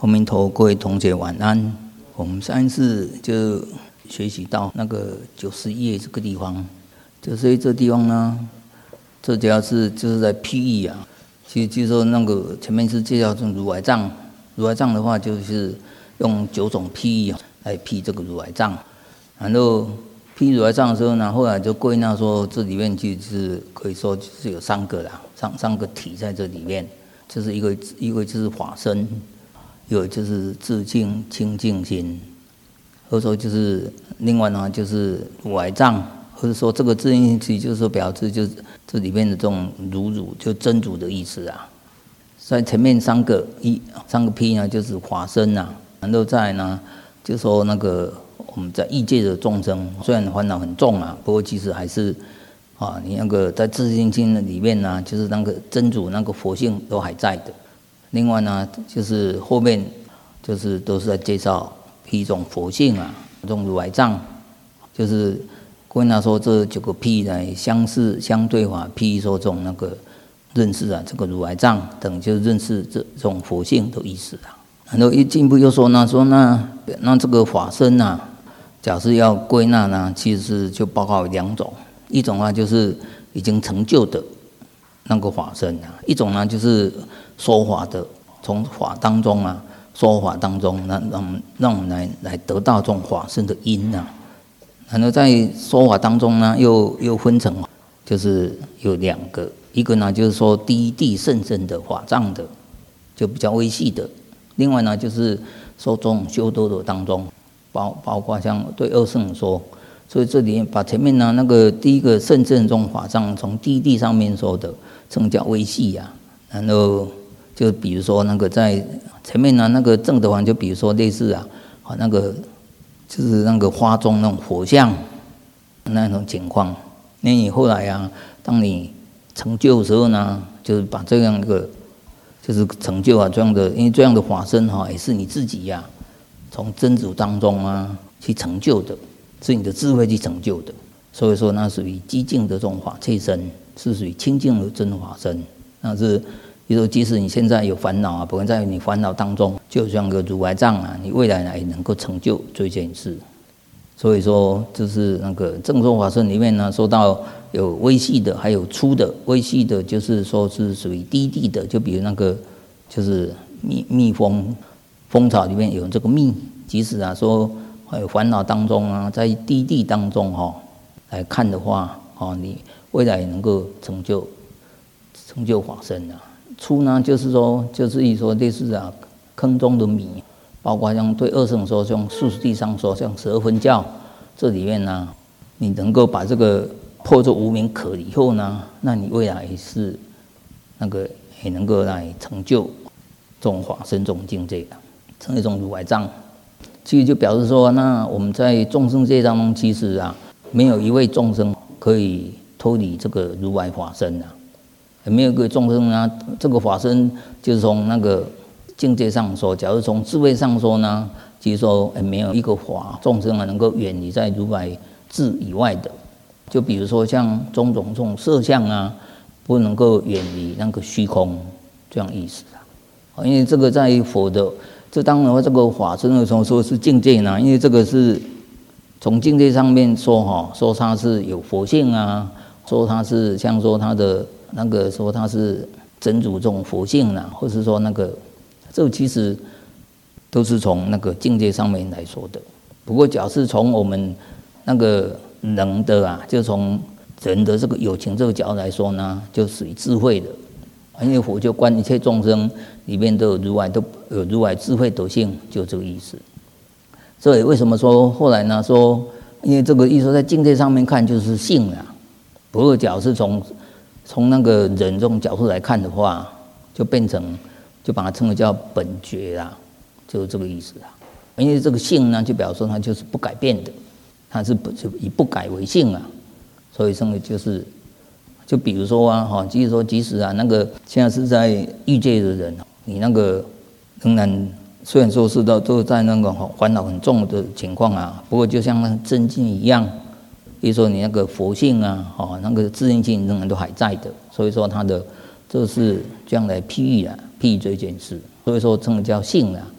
阿弥陀，各位同学晚安。我们上一次就学习到那个91页这个地方，所以这地方呢，这主要是就是在譬喻啊。其实就是说那个前面是介绍这种如来藏，如来藏的话就是用9种譬喻来譬这个如来藏。然后譬如来藏的时候呢，后来就归纳说这里面其实是可以说就是有3个啦，三个体在这里面，就是一个就是法身。有就是自净清净心，或者说就是另外呢就是如来藏，或者说这个自净心就是说表示就是这里面的这种如就真如的意思啊。在前面3个譬呢就是法身啊，然后再来呢就说那个我们在异界的众生，虽然烦恼很重啊，不过其实还是啊你那个在自净心里面呢，就是那个真如那个佛性都还在的。另外呢，就是后面就是都是在介绍一种佛性啊，这种如来藏，就是归纳说这9个譬来相似相对法，譬喻说这种那个认识啊，这个如来藏等就是认识这种佛性的意思啊。然后一进一步又说呢，那这个法身啊，假设要归纳呢，其实是就包括2种，一种啊就是已经成就的那个法身啊，一种呢就是说法的，从法当中啊，说法当中，让我们来得到这种法身的因啊。然后在说法当中呢，又分成就是有2个，一个呢就是说第一地甚深的法藏的，就比较微细的；另外呢就是说这种修多罗当中，包括像对二圣说。所以这里把前面呢那个第一个甚深这种法藏，从第一地上面说的，这种叫微细啊。然后就比如说那个在前面呢那个正德法，就比如说类似啊，那个就是那个花中那种佛像那种情况。那你后来啊，当你成就的时候呢，就是把这样一个就是成就啊这样的，因为这样的法身哈，也是你自己呀，从真如当中啊去成就的，是你的智慧去成就的。所以说那属于寂静的这种法界身，是属于清净的真法身。那是比如说即使你现在有烦恼啊，不过在你烦恼当中就像个如来藏啊，你未来呢也能够成就这件事。所以说就是那个正说法身里面呢，说到有微细的还有粗的。微细的就是说是属于低地的，就比如那个就是蜜蜂巢里面有这个蜜，即使啊说还有烦恼当中啊，在低地当中来看的话你未来也能够成就法身啊。粗呢就是说类似啊坑中的米，包括像对二圣说，像素食地上说，像12分教这里面呢，你能够把这个破这无明壳以后呢，那你未来是那个也能够来成就这种法身这种境界的，成一种如来藏。其实就表示说，那我们在众生界当中，其实啊没有一位众生可以脱离这个如来法身啊。没有一个众生啊，这个法身就是从那个境界上说，假如从智慧上说呢，其实说没有一个法众生啊能够远离在如来智以外的。就比如说像种种这种色相啊，不能够远离那个虚空这样意思啊。因为这个在佛的这当然这个法身的时候说是境界呢，因为这个是从境界上面说说它是有佛性啊，说它是像说它的那个说它是真如这种佛性啊，或是说那个这其实都是从那个境界上面来说的。不过假设从我们那个人的啊，就从人的这个有情这个角度来说呢，就属于智慧的。因为佛就观一切众生里面都有如来智慧德性，就这个意思。所以为什么说后来呢说，因为这个意思在境界上面看就是性啊，不过假如是从那个人这种角度来看的话，就变成就把它称为叫本觉啦，就是这个意思啊。因为这个性呢，就表示说它就是不改变的，它是以不改为性啊，所以称为就比如说啊，即使啊那个现在是在欲界的人，你那个仍然虽然说是都在那个烦恼很重的情况啊，不过就像那个真境一样。比如说你那个佛性啊，那个自性性仍然都还在的，所以说它的这是这样来譬喻这件事，所以说称为叫性啊。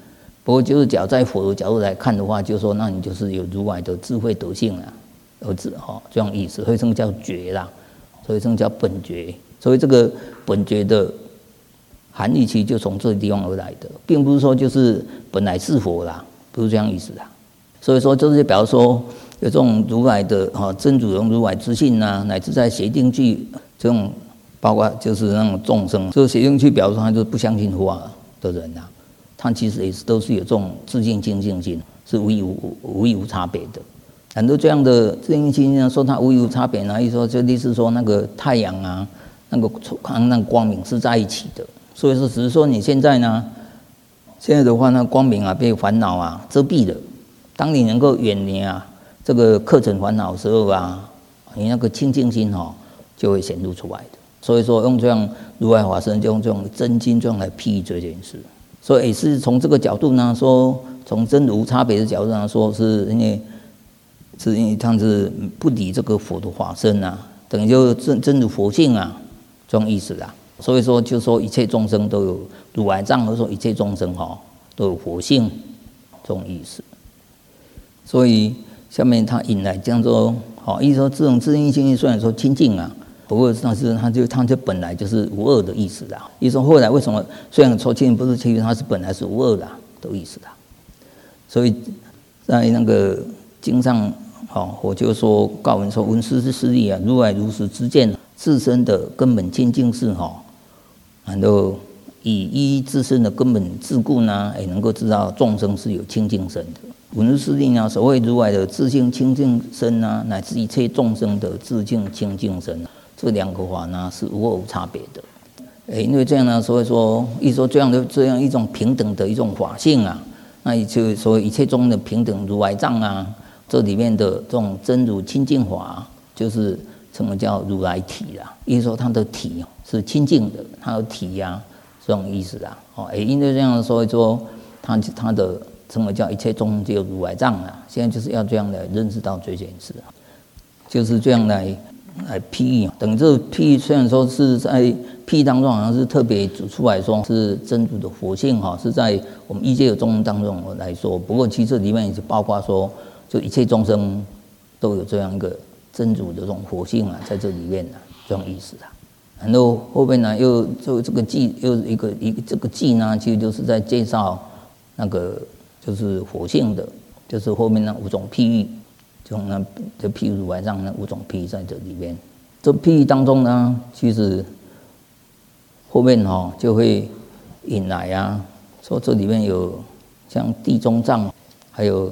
不过就是假如在佛的角度来看的话，就是说那你就是有如来的智慧德性啦，这样意思，所以称叫觉啦，所以称叫本觉。所以这个本觉的含义其实就从这个地方而来的，并不是说就是本来是佛啦，不是这样意思啦。所以说就是表示说有这种如来的真主用如来之性啊，乃至在邪定句这种，包括就是那种众生，这个邪定句表示说他就是不相信佛法的人啊。他其实也是都是有这种自性清净心，是无异无差别的。很多这样的自性清净说它无异无差别呢，意思说就类似说那个太阳啊，那个光明是在一起的。所以说只是说你现在呢，现在的话呢，光明啊被烦恼啊遮蔽了。当你能够远离啊这个客尘烦恼的时候啊，你那个清净心就会显露出来的。所以说用这样如来法身就用这种真经这样来譬喻这件事。所以也是从这个角度呢，说从真无差别的角度上说，是因为他是不离这个佛的法身啊，等于就真如佛性啊，这种意思啦。所以说就说一切众生都有如来藏，或者说一切众生都有佛性，这种意思。所以下面他引来这样说，意思说这种自性心虽然说清净啊。不过，但是它就本来就是无二的意思啦。意思说后来为什么虽然说清净不是清净，它是本来是无二的意思啦。所以在那个经上，我就说告文说：“闻师之师利啊，如来如实知见自身的根本清净事然后以依自身的根本自故呢，也能够知道众生是有清净身的。闻之师利呢，所谓如来的自性清净身啊，乃至一切众生的自性清净身啊。”这两个法呢是无二无差别的，因为这样呢，所以说一说这样一种平等的一种法性啊，那也就所谓一切中的平等如来藏啊，这里面的这种真如清净法，就是称为叫如来体啦。意思说它的体是清净的，它的体这种意思啊。因为这样，所以说它的称为叫一切中就如来藏啊。现在就是要这样来认识到这件事，就是这样来譬喻，等于这个譬喻虽然说是在譬喻当中，好像是特别指出来说是真主的佛性是在我们异界的众生当中来说。不过其实这里面也是包括说，就一切众生都有这样一个真主的这种佛性在这里面这种意思啊。然后后面呢，又就这个记又一个这个记呢，其实就是在介绍那个就是佛性的，就是后面那5种譬喻。就譬如如来藏那5种譬喻在这里面，这譬喻当中呢，其实后面就会引来说这里面有像地中藏，还有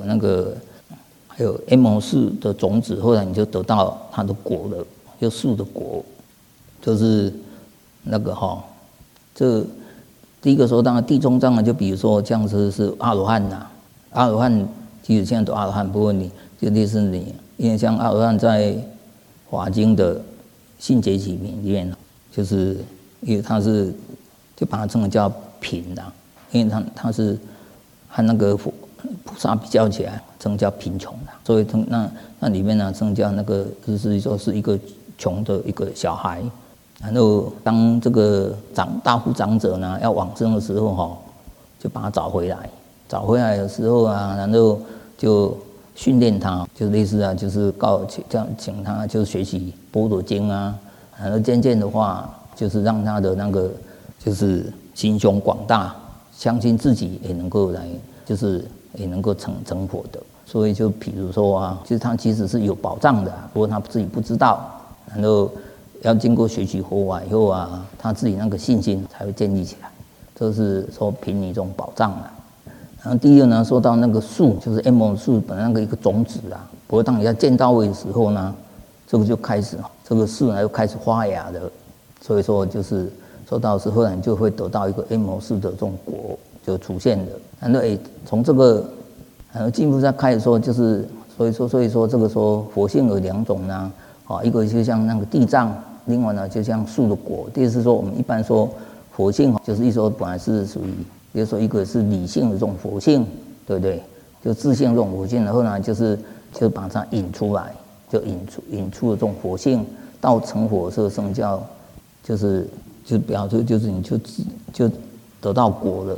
M摩树的种子，后来你就得到它的果了，就树的果，就是那个这第一个说当然地中藏就比如说这样子是阿罗汉呐，阿罗汉其实现在都阿罗汉，不过你。就类似你，因为像阿罗汉在华经的信解起名里面，就是因为他是就把它称为叫贫啦，因为他是和那个菩萨比较起来，称叫贫穷啦，所以那里面呢称叫那个就是说是一个穷的一个小孩，然后当这个大护长者呢要往生的时候就把他找回来的时候然后就训练他，就类似就是请他就是学习《般若经》然后渐渐的话，就是让他的那个就是心胸广大，相信自己也能够来，就是也能够成佛的。所以就比如说就是他其实是有保障的，不过他自己不知道，然后要经过学习佛法以后他自己那个信心才会建立起来。这是说凭你这种保障然后第二呢，说到那个树，就是 M 树本来那个一个种子不过当你要见到位的时候呢，这个就开始这个树呢又开始发芽了，所以说就是说到时候你就会得到一个 M 树的这种果就出现了。然后从这个进一步再开始说，就是所以说这个说佛性有2种呢，一个就像那个地藏，另外呢就像树的果。第二是说我们一般说佛性就是一说本来是属于。比如说，一个是理性的这种佛性，对不对？就自性这种佛性，然后呢，就是把它引出来，就引出了这种佛性，到成佛的时候生教，就表示就是你就得到果了，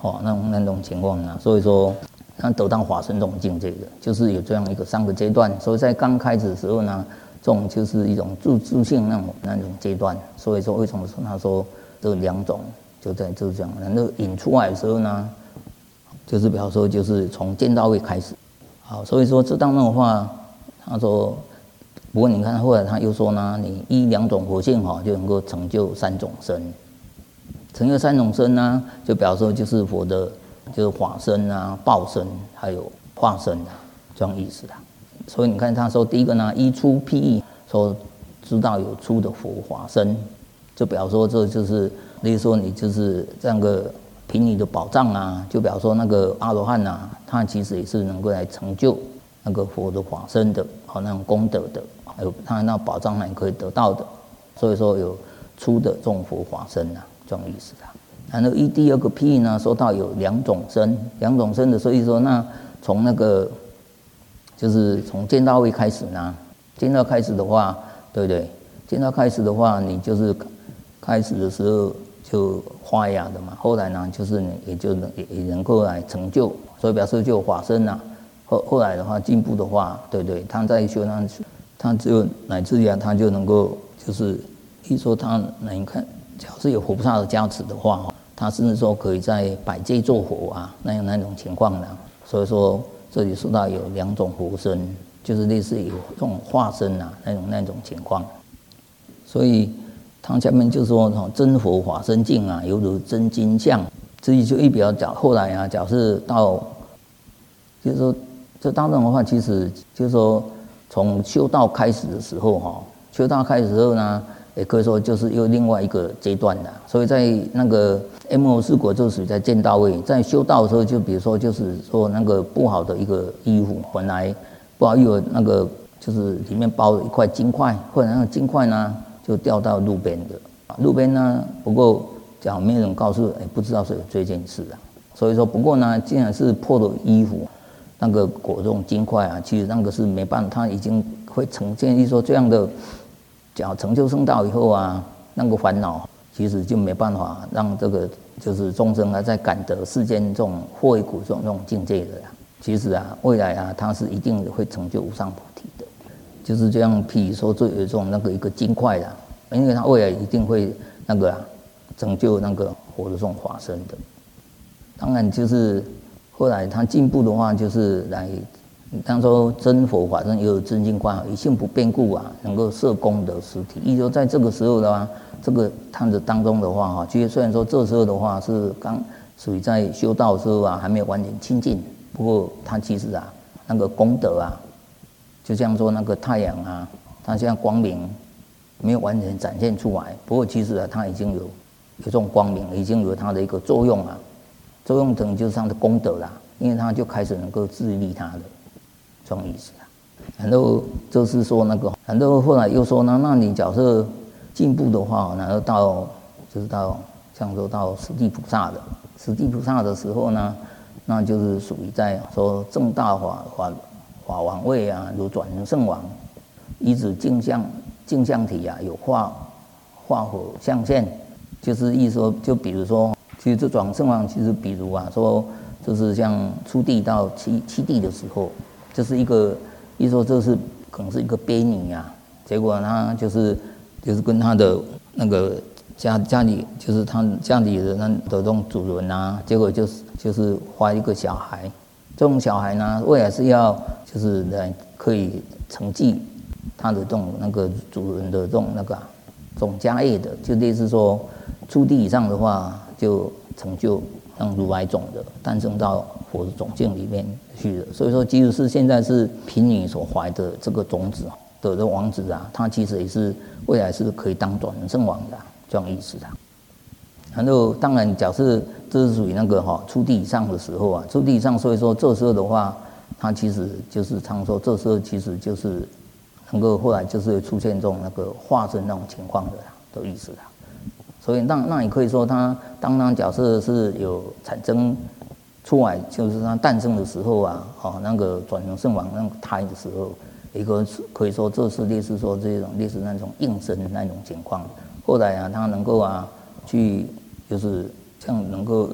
那种情况啊，所以说他得到法身这种境界的，就是有这样一个3个阶段。所以在刚开始的时候呢，这种就是一种自性那种阶段。所以说为什么说他说这2种就在这样，然后引出来的时候呢，就是比方说就是从见到位开始。好，所以说这当中的话，他说，不过你看后来他又说呢，你依2种佛性就能够成就3种身。成就3种身呢，就表示说就是佛的，就是法身啊、报身还有化身啊，这样意思的。所以你看他说第一个呢，依出譬喻，说知道有出的佛法身，就表示说这就是，例如说你就是这样个凭你的宝藏啊，就表示说那个阿罗汉啊，他其实也是能够来成就那个佛的法身的，那种功德的，还有他那宝藏也可以得到的。所以说有出的这种佛法身啊。这种意思的。然后依第2个譬喻呢，说到有2种身，2种身的，所以说那从那个就是从见到位开始呢，见到开始的话，对不对？见到开始的话，你就是开始的时候就发芽的嘛，后来呢，就是你也能够来成就，所以表示就有法身啊。后来的话进步的话，对不对？他在修他就乃至于他就能够就是一说他能看。假如是有佛菩萨的加持的话，他甚至说可以在百界做佛啊，那种情况呢。所以说这里说到有2种佛身，就是类似于这种化身啊那种情况。所以他下面就说真佛法身境啊，犹如真金像。这里就一表讲后来啊，假设到就是说这当中的话，其实就是说从修道开始的时候修道开始的时候呢。也可以说就是又另外一个阶段的，所以在那个 M4国就属于在见到位，在修道的时候，就比如说就是说那个不好的一个衣服，本来不好有那个就是里面包了一块金块，后来那个金块呢就掉到路边的，路边呢不过讲没有人告诉，不知道是有这件事啊，所以说不过呢，既然是破的衣服，那个裹这种金块啊，其实那个是没办法，它已经会呈现一说这样的。讲成就圣道以后啊，那个烦恼其实就没办法让这个就是众生啊，在感得世间这种祸为苦这种境界的呀。其实啊，未来啊，他是一定会成就无上菩提的。就是这样，譬如说，就有这种那个一个金块啦，因为他未来一定会那个成就那个佛的这种法身的。当然，就是后来他进步的话，就是来。当说真佛法身也有真净观，以性不变故啊，能够摄功德实体。意思说，在这个时候的话，这个探子当中的话其实虽然说这时候的话是刚属于在修道的时候啊，还没有完全清净，不过他其实那个功德就像说那个太阳它现在光明没有完全展现出来，不过其实它已经有这种光明，已经有它的一个作用作用等于就是它的功德啦，因为它就开始能够自利它的。这种意思然后就是说那个，然后后来又说呢，那你假设进步的话，然后就是像说到十地菩萨的时候呢，那就是属于在说正大法王位如转成圣王，依止镜像体有化火象现，就是意思说，就比如说，其实这转圣王，其实比如说就是像初地到七地的时候。就是一个，一说这是可能是一个婢女结果他就是跟他的那个家里，就是他家里的这种主人结果就是怀一个小孩，这种小孩呢，未来是要就是来可以承继他的这种那个主人的这种家业的，就类似说初地以上的话，就成就让如来种的诞生到佛的种境里面去的。所以说，即使是现在是贫女所怀的这个种子的王子他其实也是未来是可以当转圣王的这样意思的。然后当然，假设这是属于那个初地以上的时候初地以上，所以说这时候的话，他其实就是常说这时候其实就是能够后来就是会出现这种那个化身那种情况的意思的。所以那你可以说他当假设是有产生出来，就是他诞生的时候那个转成圣王那个胎的时候，一个可以说这是类似说这种类似那种应身那种情况。后来他能够去就是这样能够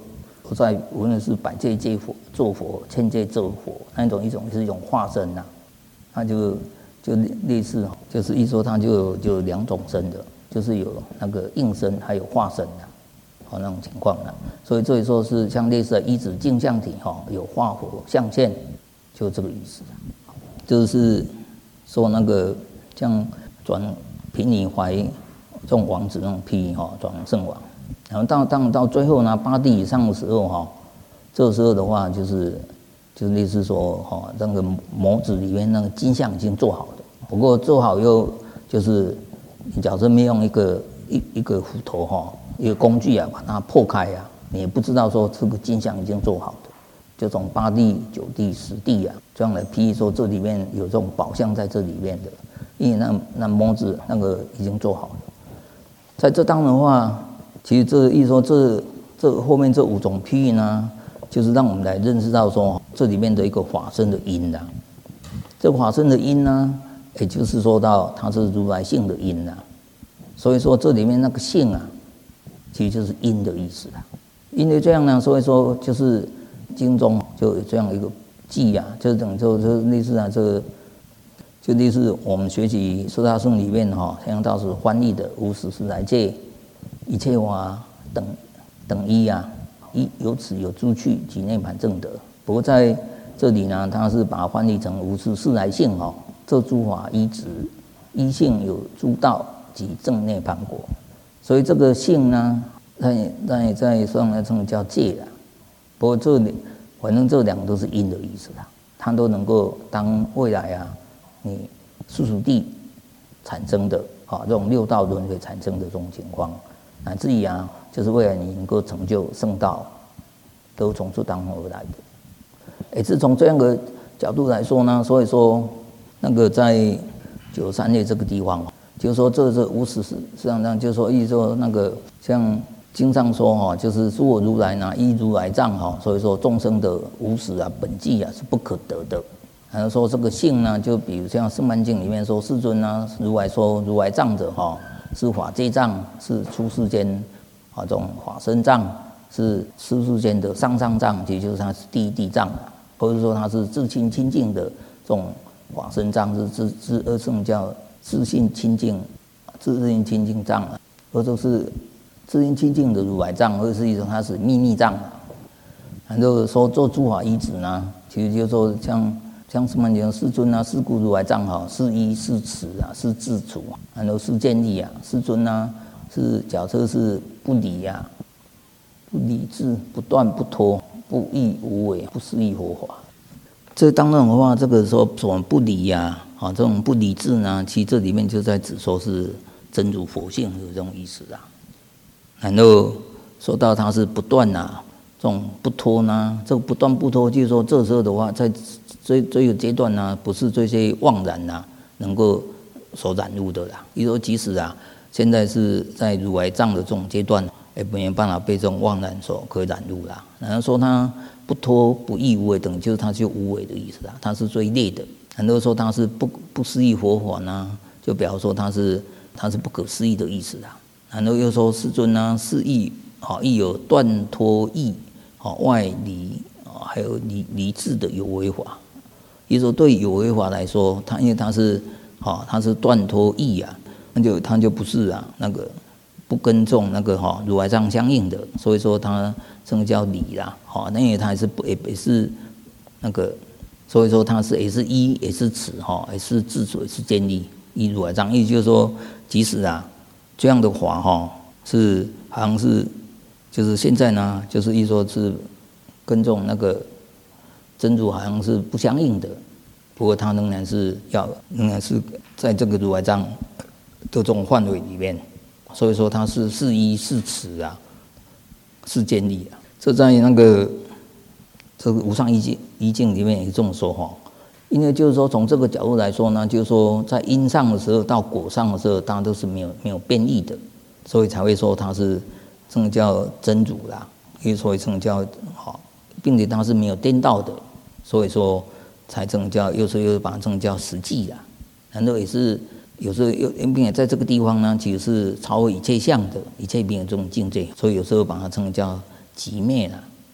在无论是百界界佛做佛、千界做佛那一种是一种化身呐，它就类似，就是一说它就有两种身的，就是有那个应身还有化身的，那种情况的。所以这里说是像类似的一指镜像体有化佛象现，就这个意思。就是说那个像转平尼怀这种王子那种譬转圣王。然后到最后呢，8地以上的时候这个时候的话就是类似说那个模子里面那个金像已经做好的，不过做好又就是你假设没用一个斧头一个工具把它破开你也不知道说这个金像已经做好的，就从8地、9地、10地这样来譬喻说这里面有这种宝相在这里面的，因为那模子那个已经做好了。在这当的话。其实这意思说，这后面这5种譬喻呢，就是让我们来认识到说，这里面的一个法身的因啦。这法身的因呢，也就是说到它是如来性的因啦。所以说这里面那个性其实就是因的意思啦。因为这样呢，所以说就是经中就有这样一个记就等就类似就类似我们学习四大圣里面像道士翻译的无始时来界。一切法等一有此有诸趣即涅盘正德。不过在这里呢，它是把它翻译成无始事来性这诸法依止依性有诸道即正涅盘果。所以这个性呢，在上来称叫界啦。不过反正这两个都是因的意思啦，它都能够当未来你世俗地产生的这种6道轮回产生的这种情况。乃至于就是为了你能够成就圣道，都从这当中而来的。也是从这样的角度来说呢，所以说那个在93页这个地方，就是说这是无始实际上就是说意思说那个像经上说就是诸我如来依如来藏所以说众生的无始本际是不可得的。然后说这个性呢，就比如像《圣曼经》里面说世尊如来说如来藏者是法界藏，是出世间这种法身藏，是出世间的上上藏，也就是它是第一地藏或者说它是自性清净的这种法身藏，是二圣叫自性清净藏或者是自性清净的如来藏，或者是一种它是秘密藏然后说做诸法依止呢，其实就是说像什么讲世尊世故如来藏是依是持是自处然后是建立世尊是假设是不离不离智不断不脱不异无为不思议佛法。这当然的话，这个说什么不离这种不离智呢，其实这里面就在指说是真如佛性有这种意思然后说到它是不断这种不脱呢，这个不断不脱，就是说这时候的话，在这个阶段呢，不是这些妄然能够所染入的啦。比如说，即使现在是在如来藏的这种阶段，也没办法被这种妄然所可以染入啦。然后说它不脱不异无为等，就是它就无为的意思啦，它是最劣的。很多说它是不思议佛法呢，就表示说它是不可思议的意思啦。然后又说世尊是义亦有断脱义外离还有离智的有为法。也就是说，对有为法来说，因为它是断脱义它就不是那个不跟这种那个如来藏相应的，所以说它这个叫离啦因为它也是那个，所以说它也是依也是持也是自主也是建立依如来藏。意思就是说，即使这样的法是好像是就是现在呢，就是意思说是跟这种那个真如好像是不相应的，不过它仍然是在这个如来藏的这种范围里面，所以说它是依是持是建立这在那个这个无上义境里面也这么说因为就是说从这个角度来说呢，就是说在因上的时候到果上的时候，当然都是没有变异的，所以才会说它是这个叫真如啦，所以这个叫并且它是没有颠倒的。所以说才正叫有时候又把正叫实际然后也是有时候并且在这个地方呢，其实是超越一切相的一切没有这种境界，所以有时候把它称叫极灭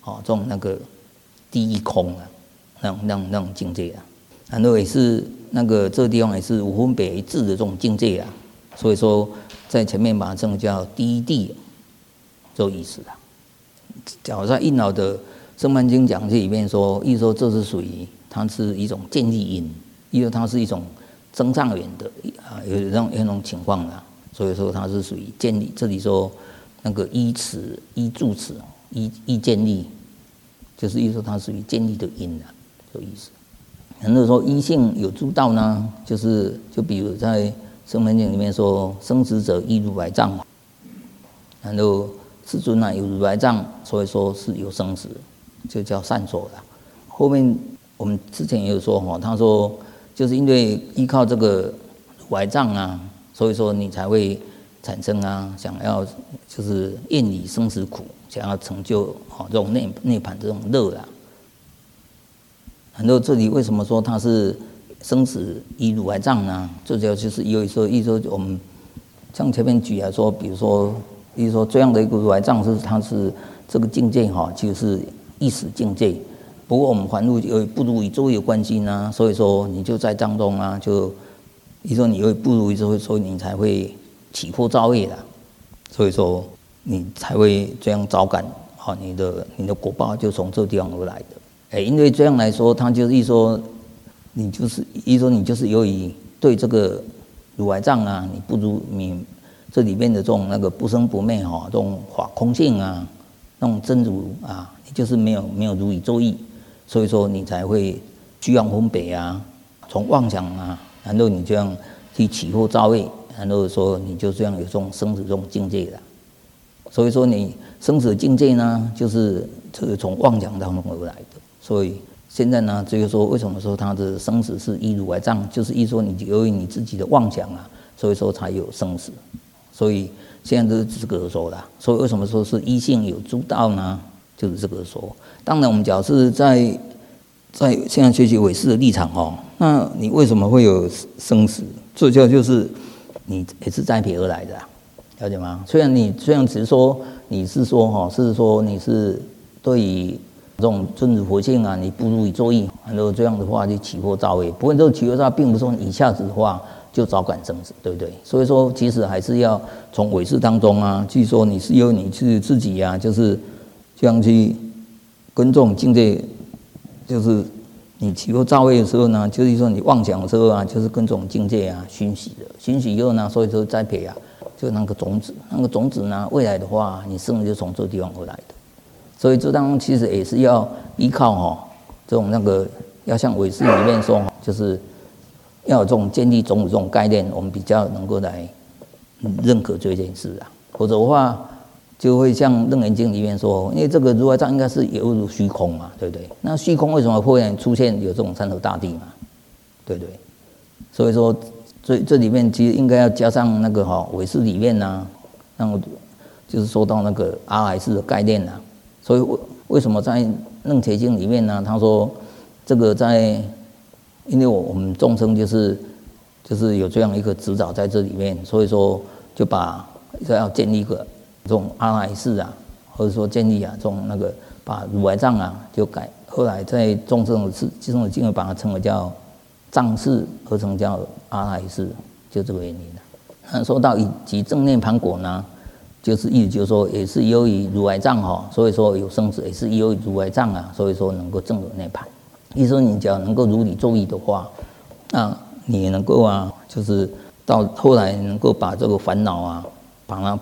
这种那个第一空啊，那种境界啊。然后也是那个这个地方也是无分别一致的这种境界啊。所以说在前面把它称叫第一地，这个意思啊。假如在印老的《圣曼经》讲解里面说，意思说这是属于它是一种建立因，因为它是一种增上缘的有那种情况啦。所以说它是属于建立。这里说那个依持、依助持、依建立，就是意思说它属于建立的因啊，这个意思。很多说依性有诸道呢，就比如在《圣曼经》里面说，生死者依如来藏，然后世尊有如来藏，所以说是有生死，就叫善所了。后面我们之前也有说他说就是因为依靠这个如来藏啊，所以说你才会产生想要就是厌离生死苦，想要成就这种涅槃这种乐啦。然后这里为什么说它是生死依如来藏呢？这就是有时候我们像前面举来说，比如说这样的一个如来藏它是这个境界就是意识境界。不过我们凡夫有不如宇宙有关系呢，所以说你就在当中就说你有不如宇宙，所以你才会起破造业的，所以说你才会这样招感你的果报就从这个地方而来的。因为这样来说，它就是说你就是由于对这个如来藏你不如你这里面的这种那个不生不灭这种法空性那种真如你就是没有如理作意，所以说你才会居阳分别从妄想然后你这样去起惑造业，然后说你就这样有这种生死这种境界的。所以说你生死境界呢，就是从妄想当中而来的。所以现在呢，就是说为什么说它的生死是依如来藏，就是依说你由于你自己的妄想所以说才有生死。所以现在都是这个说的。所以为什么说是依性有诸道呢？就是这个说。当然我们假设在现在学习唯识的立场那你为什么会有生死？这就是你也是栽培而来的了解吗？虽然只是说你是说你是对于这种真如佛性你不如理作意，然后这样的话就起惑造业。不过这个起惑造业并不是说一下子的话就招感生死，对不对？所以说其实还是要从唯识当中据说你是由你是自己就是这样去跟这种境界，就是你起惑造业的时候呢，就是说你妄想的时候就是跟这种境界熏习的，熏习以后呢，所以说栽培就那个种子，呢，未来的话你生就从这个地方而来的。所以这当中其实也是要依靠这种那个要像唯识里面说就是要有这种建立种子这种概念，我们比较能够来认可这件事否则的话就会像《楞严经》里面说，因为这个如来藏应该是犹如虚空嘛，对不对？那虚空为什么会出现有这种山河大地嘛，对不对？所以说这里面其实应该要加上那个唯识里面那就是说到那个阿赖耶的概念所以为什么在《楞伽经》里面呢？他说这个因为我们众生就是有这样一个指导在这里面，所以说就要建立一个这种阿赖耶或者说建立这种那个把如来藏就改，后来在众生的经会把它称为叫藏式，合成叫阿赖耶，就这个原因说到以及正涅盘果呢，就是意思就是说也是由于如来藏所以说有生死，也是由于如来藏所以说能够证有涅盘。意思说你只要能够如理作意的话，那你也能够就是到后来能够把这个烦恼把它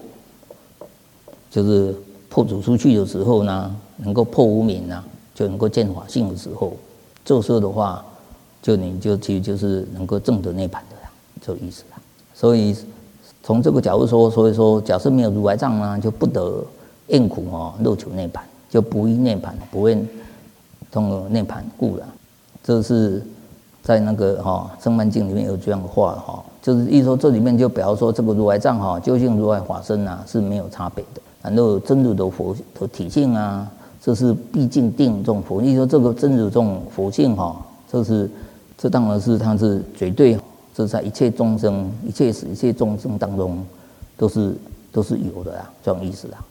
就是破除出去的时候呢，能够破无明就能够见法性的时候，这时候的话你就其实就是能够证得涅盘的这个意思所以从这个角度说，所以说假设没有如来藏就不得厌苦乐求涅盘，就不依涅盘，不愿通而涅盘故了。这是在那个圣曼经里面有这样的话就是意思说这里面就表示说这个如来藏究竟如来法身是没有差别的。然后真如的佛的体性这是毕竟定这种佛，意思说这个真如这种佛性这当然是它是绝对，这在一切众生、一切众生当中都是有的这种意思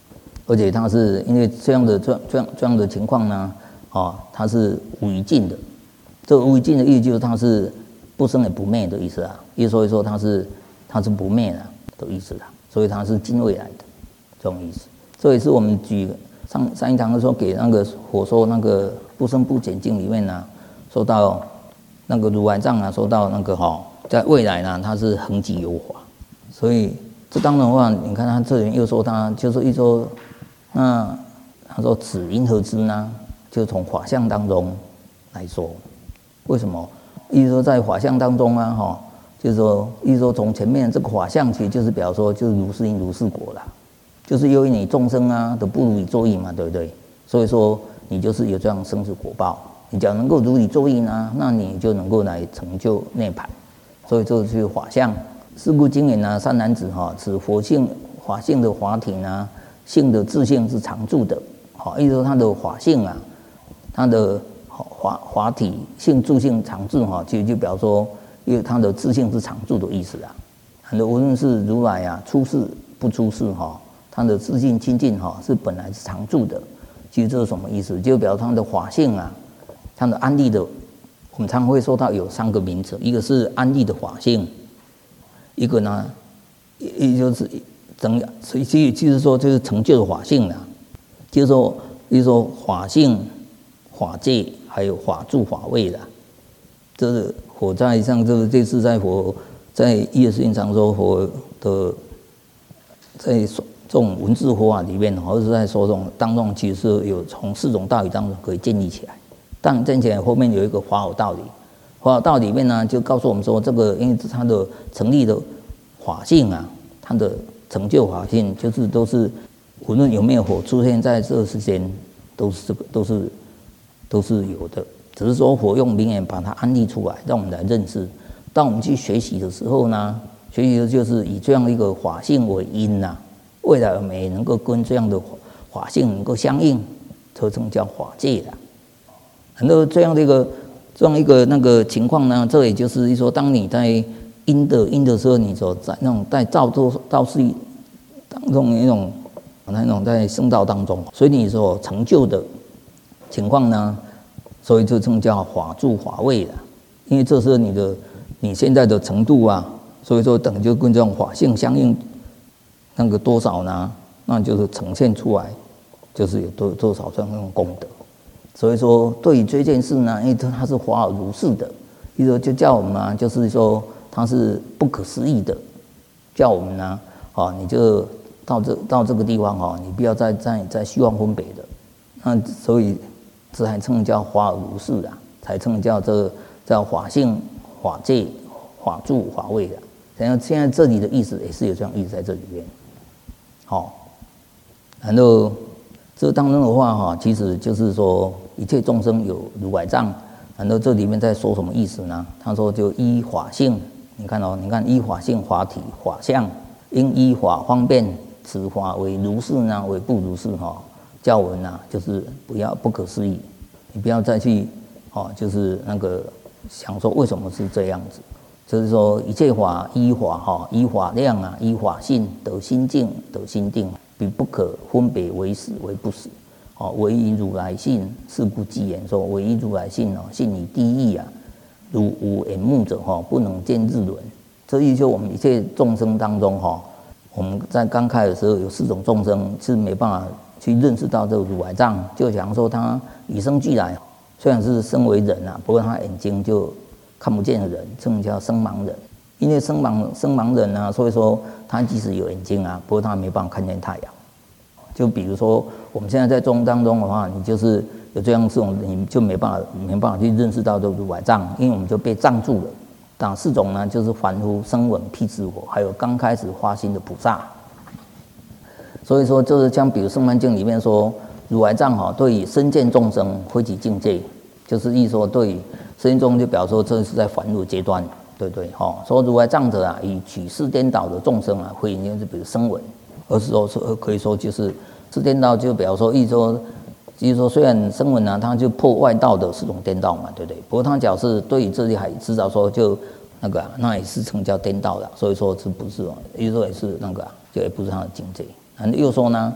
而且它是因为这样的情况呢，它是无余尽的。这个无余尽的意思就是它是不生也不灭的意思啊，所以说它是不灭的意思啊，所以它是尽未来的这种意思。这也是我们举上一堂的时候给那个佛说那个不生不减经里面呢，说到那个如来藏啊，说到那个在未来呢，它是恒极有法，所以这当然的话，你看他这里又说他就是一说，那他说此因何知呢？就从法相当中来说，为什么？意思说在法相当中啊，就是说意思说从前面这个法相，其实就是表示说就是如是因如是果啦，就是由于你众生啊都不如理作意嘛，对不对？所以说你就是有这样生死果报，你只要能够如理作意呢，那你就能够来成就涅槃。所以这就是法相。是故经言呢，善男子此法性的法体呢，性的自性是常住的。意思说它的法性啊，它的法体性自性常住其实就表示说，因为它的自性是常住的意思啊。无论是如来啊出世不出世它的自性清净是本来是常住的。其实这是什么意思？就表示它的法性啊，它的安立的，我们常会说到有3个名词，一个是安立的法性，一个呢，也就是所以就是说就是成就的法性啦，就是说法性、法界还有法住、法位啦。这是佛在像这次在佛在一时性常说佛的在这种文字佛法里面，或者是在说这种当中，其实是有从4种道理当中可以建立起来。当然，建起来后面有一个法好道理，法好道理里面呢，就告诉我们说，这个因为它的成立的法性啊，它的成就法性，就是都是无论有没有佛出现在这个世间，都是有的。只是说佛用名言把它安立出来，让我们来认识。当我们去学习的时候呢，学习的就是以这样一个法性为因呐。未来我们也能够跟这样的法性能够相应，这称叫法界的。很多这样一个那个情况呢，这也就是说，当你在因的时候，你所在那种在造世当中那种在圣道当中，所以你所成就的情况呢，所以就称叫法住法位了。因为这是你现在的程度啊，所以说等就跟这种法性相应。那个多少呢？那就是呈现出来，就是有多少这种功德。所以说，对于这件事呢，因为它是法尔如是的，意思就叫我们啊，就是说它是不可思议的，叫我们呢，你就到这个地方你不要再虚妄分别的。那所以这才称叫法尔如是啊，才称叫叫法性、法界、法住、法位的。现在这里的意思也是有这样意思在这里面。然后这当中的话其实就是说一切众生有如来藏。然后这里面在说什么意思呢？他说就依法性，你看依法性、法体、法相，因依法方便，此法为如是呢，为不如是叫我们就是不可思议，你不要再去就是那个想说为什么是这样子。就是说一切法依法量啊，依法性得心净，得心定，彼不可分别为实为不实。唯以如来性，是故记言说唯以如来性性以第一啊，如无眼目者不能见日轮。这意思就我们一切众生当中我们在刚开始的时候有4种众生是没办法去认识到这个如来藏，就想说他与生俱来，虽然是身为人不过他眼睛就看不见的人，这叫生盲人。因为生盲人所以说他即使有眼睛不过他没办法看见太阳。就比如说我们现在在中当中的话，你就是有这样你就没办法去认识到这个如来藏，因为我们就被障住了。当4种呢，就是凡夫、声闻、辟支佛，还有刚开始发心的菩萨。所以说就是像比如《圣曼经》里面说，如来藏对于身见众生挥起境界，就是意说对于身见众生就表示说这是在凡夫阶段，对不对？说如来藏者以取世颠倒的众生会引就是比如声闻。而是说可以说就是世颠倒，就比方说就是说虽然声闻他就破外道的4种颠倒嘛，对不对？不过他假是对于这里还知道说就那也是称叫颠倒的，所以说这不是，也说也是就也不是他的境界。又说呢，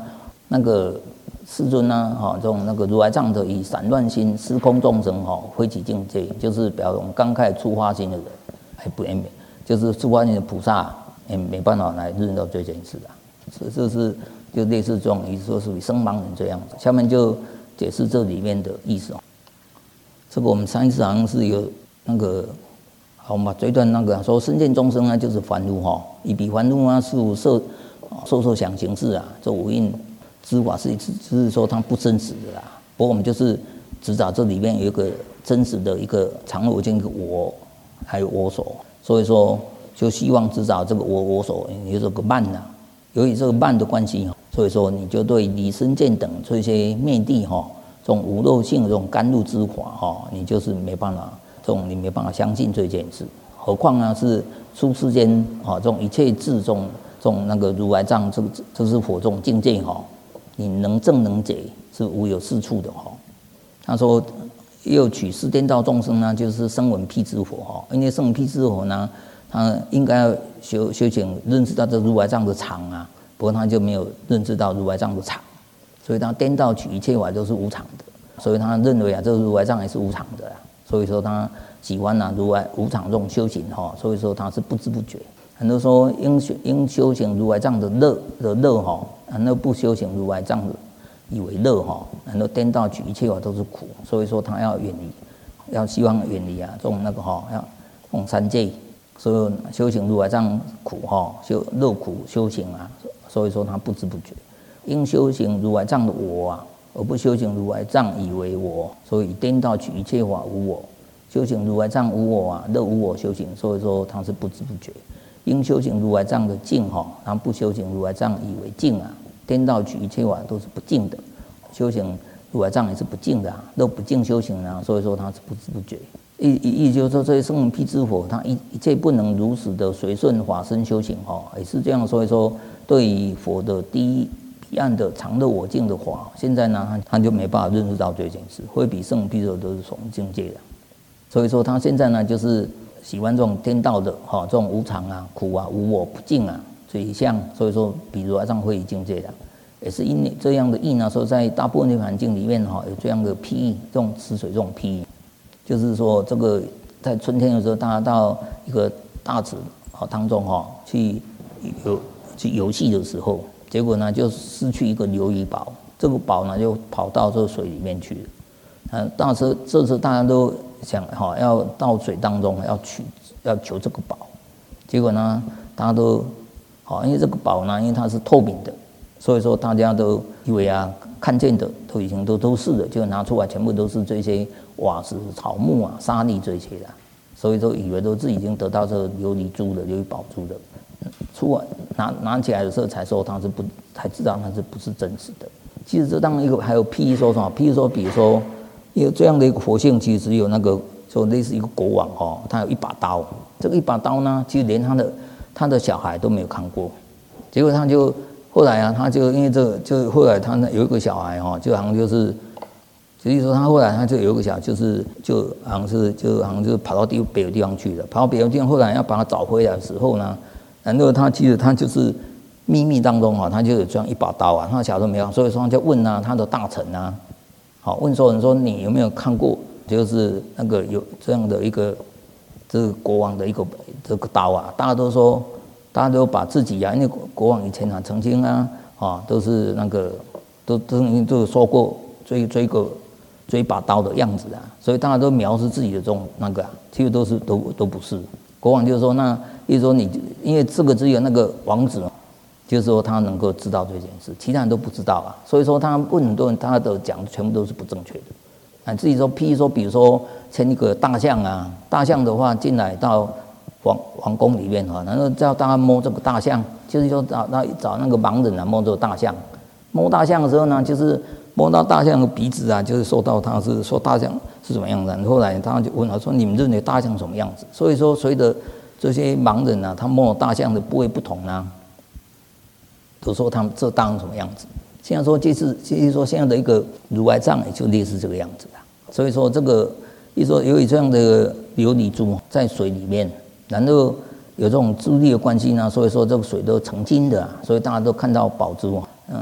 那个世尊啊，这种那个如来藏的以散乱心失空众生挥起境界，就是表示我们刚开始出发心的人，就是出发心的菩萨，没办法来认到这件事啊。这是就类似这种意思，说属于声盲人这样子。下面就解释这里面的意思。这个我们上一次好像是有那个，好，我们把这一段那个说身见众生呢，就是凡夫以彼凡夫啊，是无受想行识啊，这五蕴之法是说它不真实的啦。不过我们就是指找这里面有一个真实的一个常乐我净一个我，还有我所，所以说就希望指找这个我所有这个慢呐。由于这个慢的关系，所以说你就对离身见等这些灭地这种无漏性这种甘露之法你就是没办法，你没办法相信这件事。何况呢是出世间这种一切智这种那个如来藏这是佛这种境界你能证能解是无有是处的他说又取四颠倒众生呢，就是声闻辟支佛因为声闻辟支佛呢，他应该要修行认识到这如来藏的常啊，不过他就没有认知到如来藏的常，所以他颠倒取一切法都是无常的，所以他认为这个如来藏也是无常的所以说他喜欢如来无常这种修行所以说他是不知不觉。很多说应修行如来藏的乐然后不修行如来藏的以为乐然后颠倒取一切法都是苦，所以说他要远离，要希望远离这种那个要用三界，所以修行如来藏苦修乐苦修行所以说他不知不觉。应修行如来藏的我而不修行如来藏以为我，所以颠倒取一切法无我。修行如来藏无我乐无我修行，所以说他是不知不觉。应修行如来藏的净然后不修行如来藏以为净颠倒取一切法都是不净的。修行如来藏也是不净的乐不净修行所以说他是不知不觉。意就是说这些声闻辟支佛，他一切不能如实的随顺法身修行也是这样。所以说对于佛的第一彼岸的常乐我净的法，现在呢他就没办法认识到这件事，会比声闻辟支佛都是从境界的。所以说他现在呢就是喜欢这种颠倒的这种无常苦无我不净这一项，所以说比如来藏会以境界的，也是因这样的意呢，说在大部分涅槃经里面有这样的譬喻，这种池水这种譬喻，就是说这个在春天的时候，大家到一个大池当中去游戏的时候，结果呢就失去一个琉璃宝，这个宝呢就跑到这个水里面去了。这次大家都想要到水当中要求这个宝，结果呢大家都因为这个宝呢，因为它是透明的，所以说大家都以为看见的都已经都是了，就拿出来全部都是这些瓦石、草木沙粒这些的，所以说以为都是已经得到这个琉璃珠的琉璃宝珠的，出来拿起来的时候才说才知道它是不是真实的。其实这当一个还有譬喻说什么？譬如说，比如说有这样的一个佛性，其实有那个就类似一个国王他有一把刀，这个一把刀呢，其实连他的小孩都没有看过，结果他就后来他就因为这个，就后来他有一个小孩就好像就是，所以说他后来他就有一个小孩，就好像是跑到别的地方去了，跑到别的地方，后来要把他找回来的时候呢，然后他其实他就是秘密当中他就有这样一把刀他小时候没有，所以说他就问他的大臣问说你有没有看过，就是那个有这样的一个这个国王的一个这个刀大家都把自己因为国王以前曾经都是那个都说过追把刀的样子所以大家都描述自己的这种那个其实都不是。国王就是说，那意思说你因为这个只有那个王子就是说他能够知道这件事，其他人都不知道所以说他问很多人，他的讲全部都是不正确的自己说，譬如说，比如说牵一个大象大象的话进来到皇宫里面然后叫大家摸这个大象，就是说找那个盲人摸这个大象，摸大象的时候呢，就是摸到大象的鼻子就是说到他是说大象是什么样子。后来他就问他说：“你们认为大象什么样子？”所以说，随着这些盲人他摸大象的部位不同都说他们这大象什么样子。现在说就是说现在的一个如来藏也就类似这个样子所以说这个一说由于这样的琉璃珠在水里面，然后有这种助力的关系呢，所以说这个水都成晶的所以大家都看到宝珠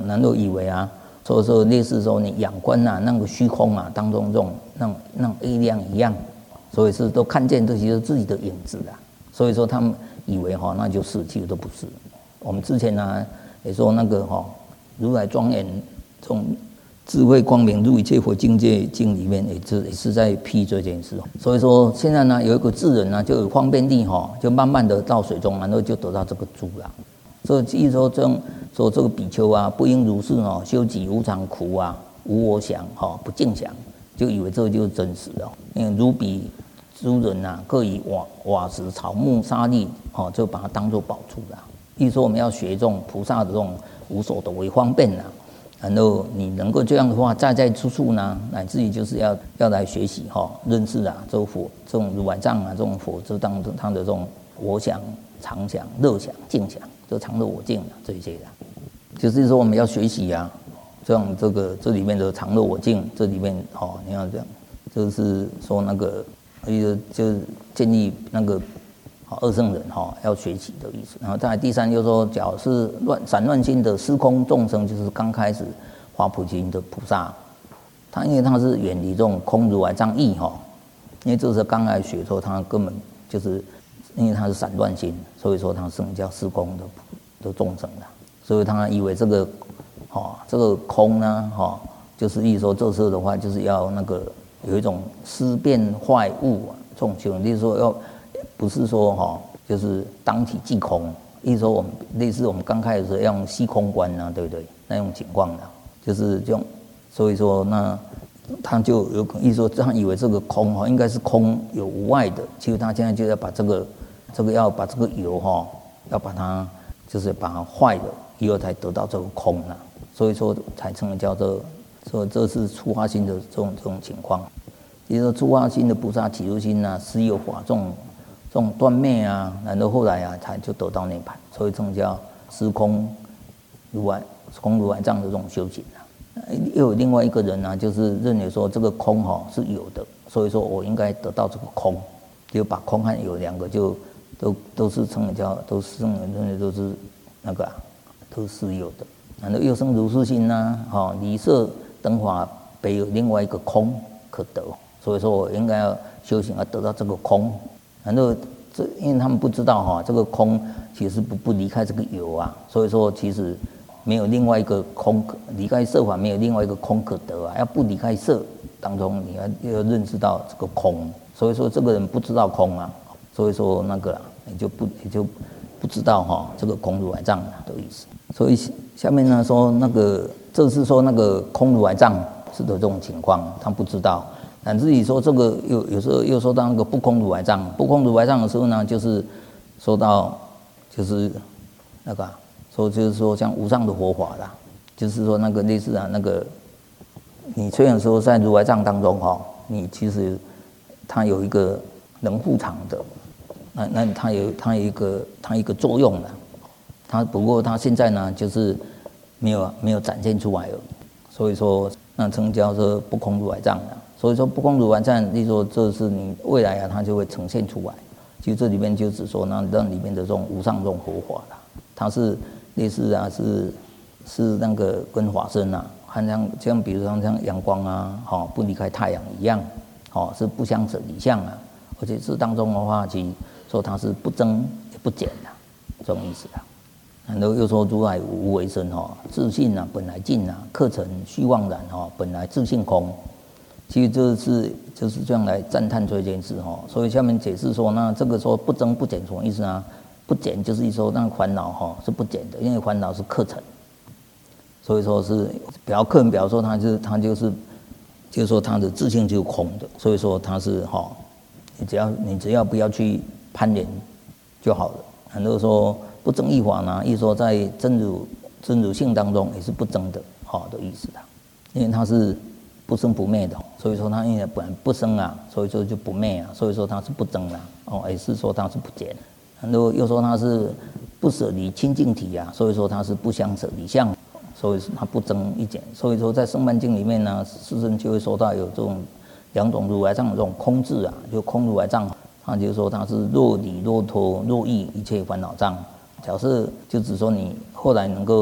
然后以为啊，所以说类似说你仰观啊，那个虚空啊当中这种那种力量一样，所以是都看见这些自己的影子啊。所以说他们以为那就是，其实都不是。我们之前呢也说那个如来庄严这种智慧光明入一切佛境界经里面也是在批这件事。所以说现在呢有一个智人呢就有方便力就慢慢的到水中，然后就得到这个珠了。所以意思说这个比丘啊，不应如是修己无常苦啊，无我想不净想，就以为这就是真实的。因为如彼诸人啊，各以瓦石草木沙砾就把它当作宝处了。意思说我们要学这种菩萨的这种无所得为方便啊，然后你能够这样的话，在处处呢，乃至于就是要来学习认识啊，这种佛这种如来藏啊，这种佛就当他的这种我想、常想、乐想、净想，就常乐我净啊这一些的，就是说我们要学习啊，像这里面的常乐我净，这里面你要这样，就是说那个就建议那个二圣人要学习的意思。然后再来第三就是说，假如是散乱心的司空众生，就是刚开始发菩提心的菩萨，因为他是远离这种空如来藏义因为这是刚开始学的时候，他根本就是因为他是散乱心，所以说他是叫司空的众生的，所以他以为这个空呢就是意思说这时候的话就是要那个有一种思变坏物这种情况，例如说要不是说就是当体即空，意思说我们类似我们刚开始要用虚空观啊，对不对？那种情况的，就是这种，所以说那他就有意思说他以为这个空应该是空有无碍的，其实他现在就要把这个要把这个有要把它就是把它坏了以后才得到这个空了，所以说才称为叫做说这是初发心的这种情况。也就是说初发心的菩萨起入心啊，实有法这种断灭啊，然后后来啊才就得到涅槃，所以称叫司空如来藏的这种修行啊。又有另外一个人呢，就是认为说这个空是有的，所以说我应该得到这个空，就把空和有两个就都是称为叫都是认为都是那个都是有的。然后又生如是心呢，离色等法北有另外一个空可得，所以说我应该要修行而得到这个空。然后因为他们不知道这个空其实不离开这个有啊，所以说其实没有另外一个空离开色法，没有另外一个空可得啊，要不离开色当中，你要认识到这个空。所以说这个人不知道空啊，所以说那个你就不知道这个空如来藏的意思。所以下面呢说那个这是说那个空如来藏是的这种情况，他不知道。乃至于说这个有时候又说到那个不空如来藏，不空如来藏的时候呢，就是说到就是那个说就是说像无上的佛法啦，就是说那个类似那个你虽然说在如来藏当中你其实它有一个能护场的，那它有一个作用的，它不过它现在呢就是没有展现出来了，所以说那称叫做不空如来藏的。所以说不空如来藏，例如说这是你未来它就会呈现出来。其实这里面就只说那里面的这种无上这种佛法啦，它是类似是那个跟法身好像比如说像阳光不离开太阳一样，是不相舍离相啊，而且这当中的话，其实说它是不增也不减的这种意思啦。然后又说如来无为身自性本来净客尘虚妄然本来自性空。其实就是这样来赞叹这件事所以下面解释说，那这个说不增不减什么意思呢？不减就是说那烦恼是不减的，因为烦恼是客尘，所以说是客人表说他就是说他的自性就是空的，所以说他是你只要不要去攀缘就好了。然后说不增一法呢，意思说在真如性当中也是不增的的意思的，因为它是不生不灭的，所以说它因为本来不生所以说就不灭所以说它是不增也是说它是不减。然后又说它是不舍离清净体所以说它是不相舍离相，所以它不增一减。所以说在圣曼经里面呢，世尊就会说到有这种两种如来藏的这种空智就空如来藏，他就说它是若离若脱若异一切烦恼障。假设就只说你后来能够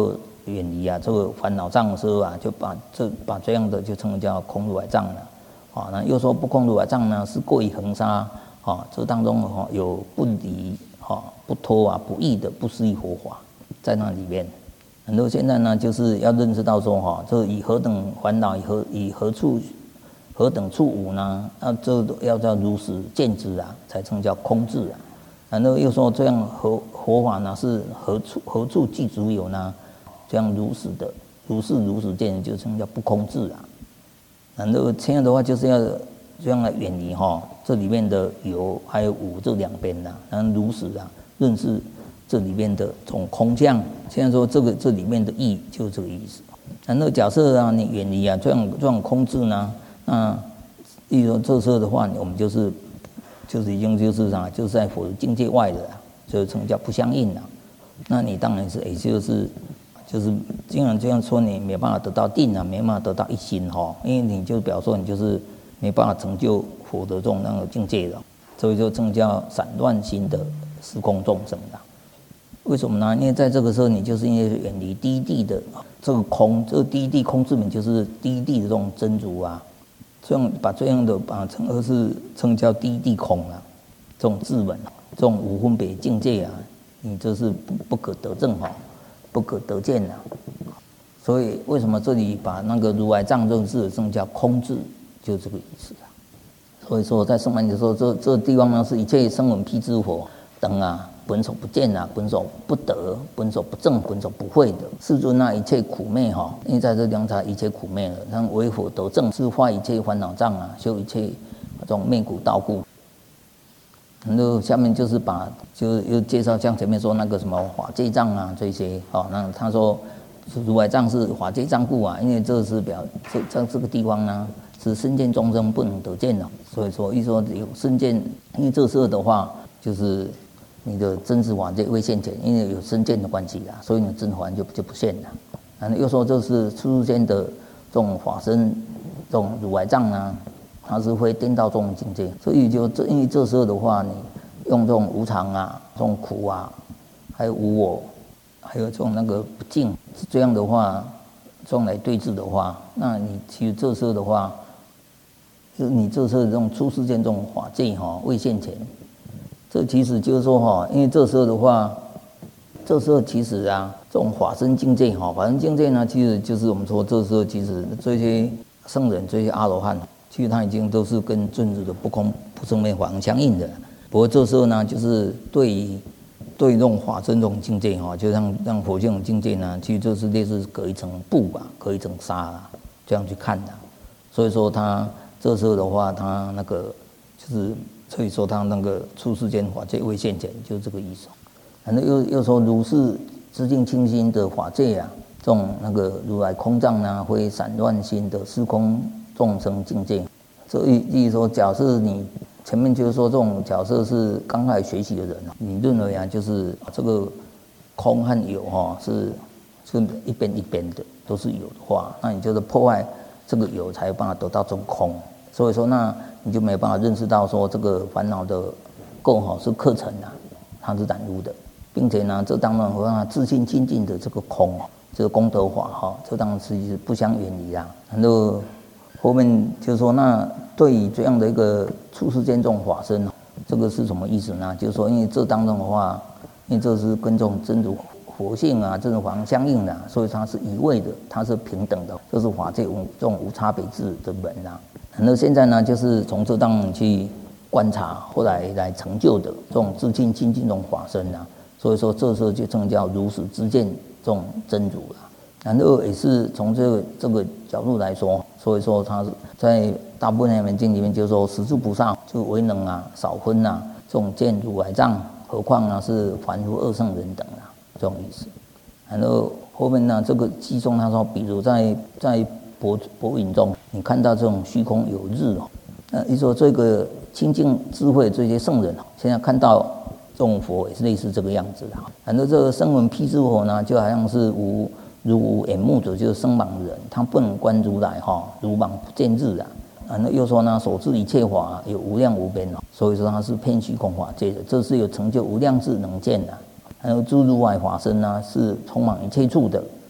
远离这个烦恼障的时候就把这样的就称为叫空如来藏了。那又说不空如来藏呢，是过于恒沙这当中有不离不脱不异的不思议佛法在那里面。很多现在呢，就是要认识到说这以何等烦恼，以何等处无呢？这要叫如实见之才称叫空智然后又说这样佛法呢是何处具足有呢？这样如实见，就称叫不空智然后这样的话，就是要这样来远离这里面的有还有无这两边然后如实认识这里面的这种空相。现在说这里面的义就是这个意思。然后假设你远离这样空智呢，那例如说这时候的话，我们就是已经就是在佛的境界外的就称叫不相应那你当然是也就是经常这样说，你没办法得到定没办法得到一心因为你就表示说你就是没办法成就佛的这种那个境界的，所以就称叫散乱心的时空众生为什么呢？因为在这个时候，你就是因为远离第一地的这个空，这个第一地空之名就是第一地的这种真如这样把这样的称叫第一地空这种智门，这种无分别境界你就是不可得证不可得见所以为什么这里把那个如来藏这个字称叫空智，就这个意思所以说在圣曼就说这地方呢是一切声闻辟支佛等本所不见本所不得，本所不证，本所不会的世尊一切苦灭因为在这地方才一切苦灭了，让为佛得证，是化一切烦恼障修一切这种灭苦道故。然后下面就是又介绍像前面说那个什么法界藏这些那他说如来藏是法界藏故因为这是这个地方呢是身见众生不能得见的，所以说一说有身见，因为这时候的话就是你的真实法界未现前，因为有身见的关系所以你真法就不现了。然后又说这是出世间的这种法身，这种如来藏呢，它是会颠倒这种境界，所以因为这时候的话，你用这种无常这种苦还有无我，还有这种那个不净，这样的话，这种来对治的话，那你其实这时候的话，就是你这时候这种出世间这种法界未现前。这其实就是说因为这时候的话，这时候其实这种法身境界法身境界呢，其实就是我们说这时候其实这些圣人、这些阿罗汉，其实他已经都是跟真实的不空不生灭法相相应的。不过这时候呢，就是对这种法身这种境界就让佛性的境界呢，其实就是类似隔一层布隔一层纱这样去看的。所以说他这时候的话，他那个就是。所以说他那个出世间法界未现前，就是这个意思。然后又说如是知境清心的法界这种那个如来空藏会散乱心的时空众生境界。所以例如说，假设你前面就是说这种假设是刚开始学习的人你认为就是这个空和有是一边一边的都是有的话，那你就是破坏这个有，才有办法得到这种空。所以说那你就没办法认识到说这个烦恼的垢是课程它是染污的，并且呢这当然和它自信清净的这个空这个功德法这当然是不相远离然后后面就是说，那对于这样的一个出世间这种法身这个是什么意思呢？就是说因为这当中的话，因为这是跟这种真如佛性真如法相应的，所以它是一味的，它是平等的，这是法界这种无差别智的门然后现在呢，就是从这当中去观察，后来成就的这种自信清净这种法身所以说这时候就称叫如实知见这种真如然后也是从这个角度来说，所以说他在大部分门经里面就说十住菩萨就为能少分这种见如来藏，何况是凡夫二圣人等这种意思。然后后面呢，这个记中他说，比如在薄云中，你看到这种虚空有日一说这个清净智慧这些圣人现在看到这种佛也是类似这个样子然后这个声闻辟支佛呢，就好像是如无眼目者，就是生盲人，他不能观如来如盲不见日然后又说呢，所知一切法有无量无边所以说他是遍虚空法界的，这是有成就无量智能见然后诸如来法身呢，是充满一切处的，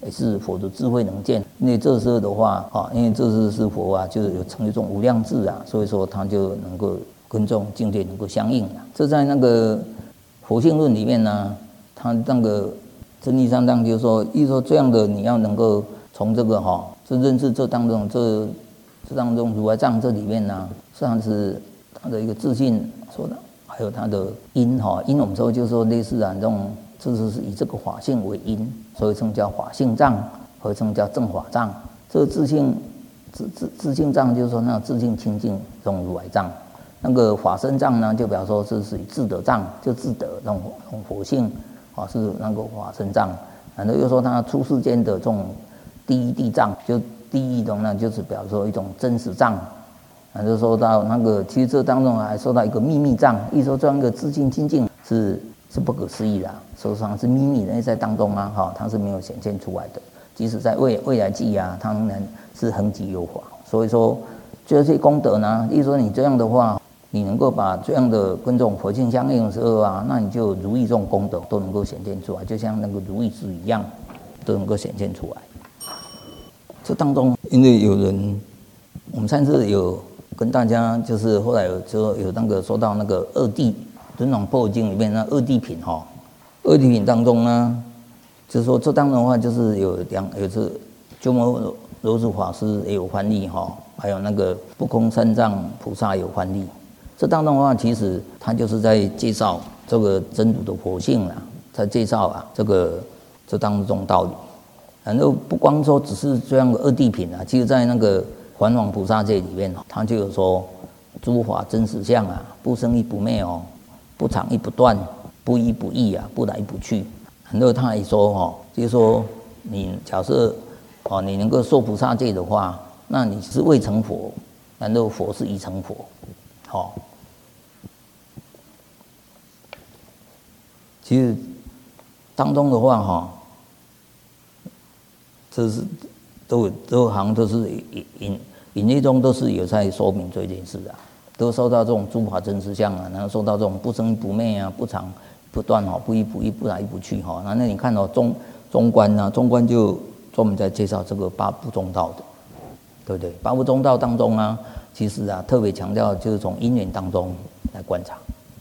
也是佛的智慧能见。因为这时候的话因为这是佛啊，就是有成一种无量智啊，所以说他就能够跟这种境界能够相应啊。这在那个佛性论里面呢，他那个真谛三藏就是说，意思说这样的你要能够从这个这认识这当中这当中如来藏这里面呢，实际上是他的一个自信说的，还有他的因因我们说就是说类似这种，这是以这个法性为因，所以称叫法性藏，合称叫正法藏。这个自性藏就是说那自性清净这种如来藏。那个法身藏呢，就表示说是属于自得藏，就自得那种佛性是那个法身藏。然后又说他出世间的这种第一地藏，就第一种呢，就是表示说一种真实藏。然后就说到那个，其实这当中还说到一个秘密藏，意思说这样一个自性清净是不可思议的，事实上是秘密的，在当中它是没有显现出来的。即使在未来际它仍然是恒极有法。所以说这些功德呢，意思说你这样的话，你能够把这样的跟这种佛性相应的时候那你就如意这种功德都能够显现出来，就像那个如意智一样，都能够显现出来。这当中，因为有人，我们上次有跟大家就是后来有那个说到那个二谛轮王破经里面那二谛品二谛品当中呢，就是说这当中的话就是有是鸠摩罗什法师也有翻译还有那个不空三藏菩萨有翻译。这当中的话，其实他就是在介绍这个真如的佛性在介绍这当中道理。然后不光说只是这样的二谛品其实在那个梵王菩萨戒里面他就有说诸法真实相不生亦不灭不常亦不断，不依不异不来不去。然后他也说就是说你假设你能够受菩萨戒的话，那你是未成佛，然后佛是已成佛。其实当中的话这是都好像都是隐喻中都是有在说明这件事都受到这种诸法真实相然后受到这种不生不灭不常不断不依不异，不来不去那你看中观中观就专门在介绍这个八部中道的，对不对？八部中道当中其实特别强调就是从因缘当中来观察，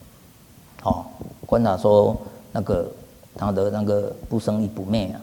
观察说那个他的那个不生亦不灭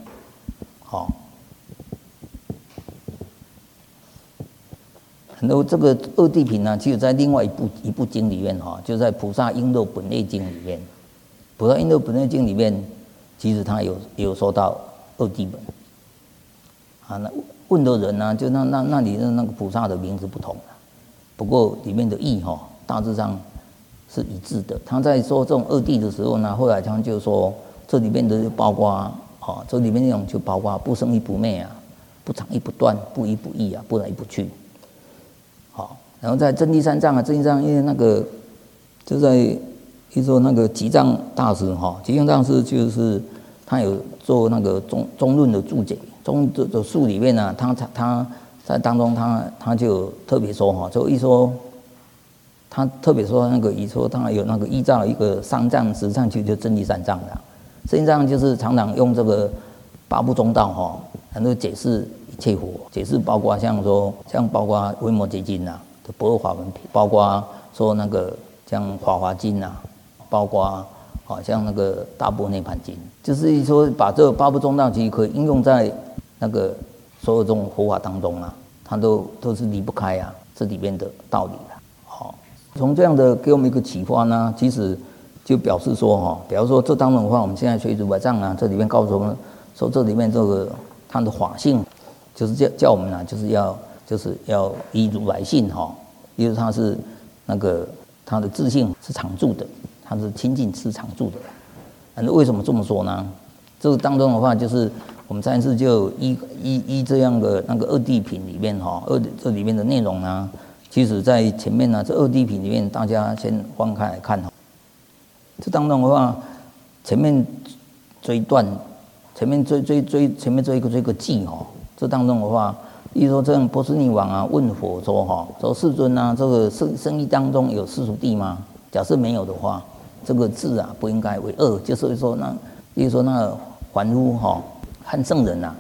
然后这个二谛品呢，其实在另外一部经里面就在《菩萨璎珞本业经》里面，《菩萨璎珞本业经》里面，其实他有说到二谛本那问的人呢，就那里的那个菩萨的名字不同不过里面的义大致上是一致的。他在说这种二谛的时候呢，后来他就说这里面的就包括这里面内容就包括不生亦不灭不常亦不断，不依不异不来不去。然后在真谛三藏真谛三藏因为那个就在一说那个吉藏大师吉藏大师就是他有做那个中论的注解，中的书里面他在当中他就特别说就一说他特别说那个一说他有那个依照一个三藏实际上就真谛三藏真谛三藏就是常常用这个八部中道然后解释一切佛，解释包括像包括维摩诘经的不二法门品，包括说那个像法华经包括像那个大般涅槃经，就是说把这八部中道其实可以应用在那个所有这种佛法当中它都是离不开这里面的道理从这样的给我们一个启发呢，其实就表示说比方说这当中的话，我们现在学如来藏这里面告诉我们说这里面这个它的法性，就是叫我们就是要依如来性因为它是那个它的自性是常住的，它是清净是常住的。那为什么这么说呢？这个当中的话，就是我们上次就依这样的那个二谛品里面这里面的内容呢，其实在前面这二谛品里面，大家先翻开来看这当中的话，前面这一段，前面这一个记这当中的话，例如说这样波斯匿王问佛说世尊这个生意当中有世俗谛吗？假设没有的话，这个字不应该为恶，就是说例如说那凡夫和圣人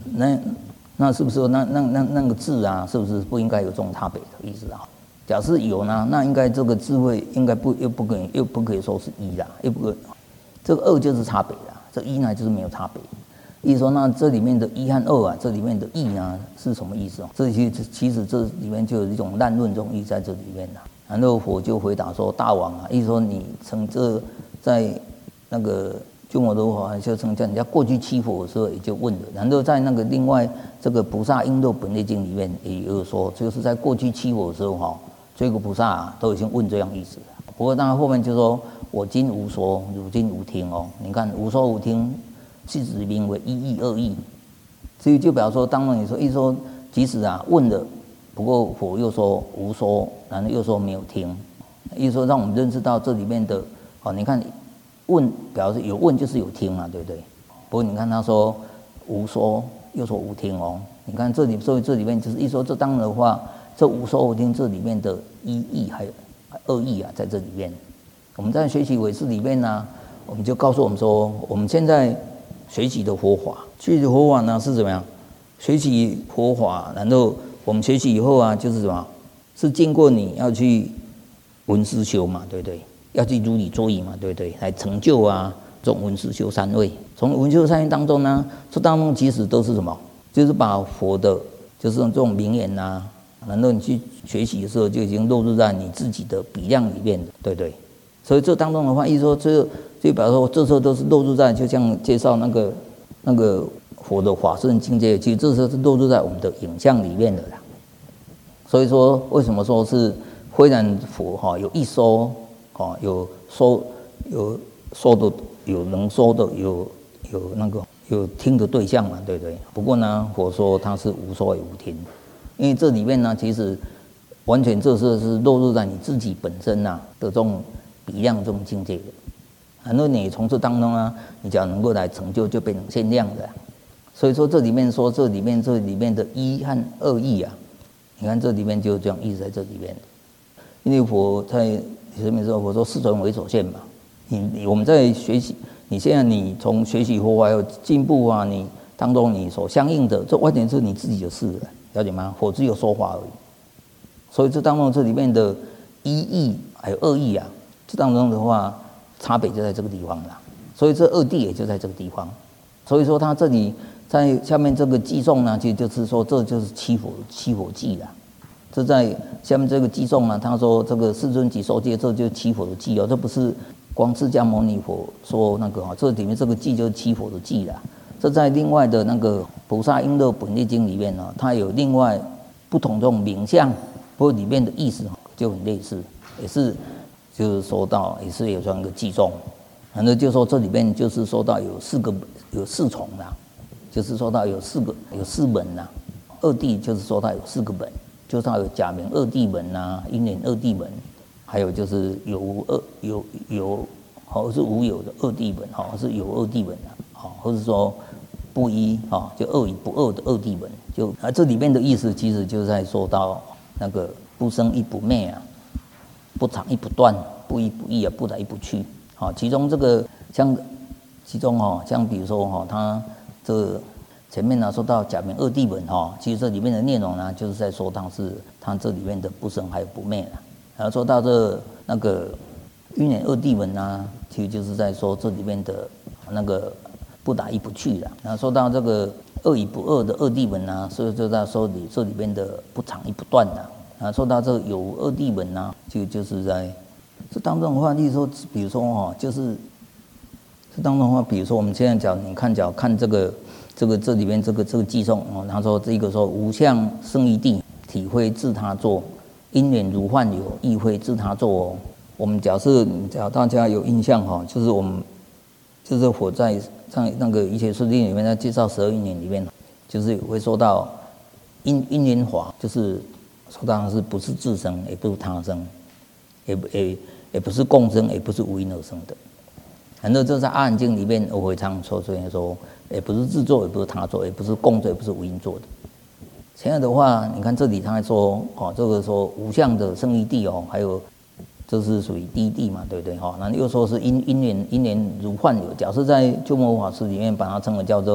那是不是说那个字啊，是不是不应该有这种差别的意思啊？假设有呢，那应该这个智慧应该又不可以说是一啦，又不可以，这个二就是差别啦，这一呢就是没有差别。意思说，那这里面的一和二啊，这里面的义呢是什么意思哦？这其实这里面就有一种滥论这种义在这里面啦。然后佛就回答说：“大王啊，意思说你曾这在那个鸠摩罗什就曾叫人家过去七佛的时候也就问了，然后在那个另外这个菩萨璎珞本业经里面也有说，就是在过去七佛的时候哈，这个菩萨啊都已经问这样意思了。不过当然后面就说我今无说，汝今无听哦。你看无说无听。”是指名为一义二义，所以就表示说，当然你说一说，即使啊问了，不过佛又说无说，然后又说没有听，意思说让我们认识到这里面的哦，你看问表示有问就是有听嘛，对不对？不过你看他说无说又说无听哦，你看这里所以这里面就是一说这当然的话，这无说无听这里面的一义还有二义啊，在这里面，我们在学习唯识里面呢，我们就告诉我们说，我们现在。学习的佛法，学习的佛法呢是怎么样？学习佛法，然后我们学习以后啊，就是什么？是经过你要去闻思修嘛，对不对？要去如理作意嘛，对不对？来成就啊这种闻思修三位。从闻思修三位当中呢，这当中其实都是什么？就是把佛的，就是这种名言呐，然后你去学习的时候，就已经落入在你自己的比量里面的，对不对？所以这当中的话，意思说就表示说，这时候都是落入在，就像介绍那个佛的法身境界，其实这时候是落入在我们的影像里面的啦。所以说，为什么说是虽然佛哈有一说，哈有说的，有能说的，有那个有听的对象嘛，对不对？不过呢，佛说它是无说也无听，因为这里面呢，其实完全这是落入在你自己本身呐的这种。比量这种境界的，然后你从这当中啊，你只要能够来成就，就变成限量的。所以说这里面说这里面的一和二义啊，你看这里面就这样一直在这里面。因为佛在前面说，我说世尊为所现嘛，我们在学习，你现在你从学习佛法有进步啊，你当中你所相应的，这完全是你自己的事了，了解吗？佛只有说法而已。所以这当中这里面的一义还有二义啊。这当中的话，差别就在这个地方了，所以这二谛也就在这个地方。所以说，他这里在下面这个偈颂呢，其实就是说，这就是七佛偈了。这在下面这个偈颂呢，他说这个世尊即受戒，这就是七佛的偈哦，这不是光释迦牟尼佛说那个啊，这里面这个偈就是七佛的偈了。这在另外的那个菩萨璎珞本业经里面呢，它有另外不同这种名相，不过里面的意思就很类似，也是。就是说到也是有这样一个偈颂，反正就说这里面就是说到有四重啦，就是说到有四门啦，二谛就是说到有四个门，就是它有假名二谛门呐，因缘二谛门，还有就是有或是无有的二谛门哈，是有二谛门啊，或者说不一啊，就二与不二的二谛门，就这里面的意思其实就是在说到那个不生亦不灭啊。不长亦不断，不依不异啊，不来亦不去。好，其中这个像比如说它这前面呢说到假名二谛门其实这里面的内容呢，就是在说它这里面的不生还有不灭了。然后说到那个因缘二谛门呢，其实就是在说这里面的那个不来亦不去了。然后说到这个二与不二的二谛门呢，所以就在说这里面的不长亦不断了。说到这个有二谛门呐，就是在这当中的话，例如说，比如说就是这当中的话，比如说我们现在讲，你看这里面这个偈颂他说这个说无相生一地，体会自他作，因缘如幻有，亦非自他作哦。我们假设大家有印象就是我们就是佛在那个一切世谛里面在介绍12因缘里面，就是会说到因缘法，就是说当然是不是自生，也不是他生，也不是共生，也不是无因而生的。很多这在《阿含经》里面，我会常说，也不是自作，也不是他作，也不是共作，也不是无因作的。现在的话，你看这里他还说这个说无相的生一地还有这是属于第一地嘛，对不对那又说是因缘如幻有，假设在鸠摩法师里面把它称为叫做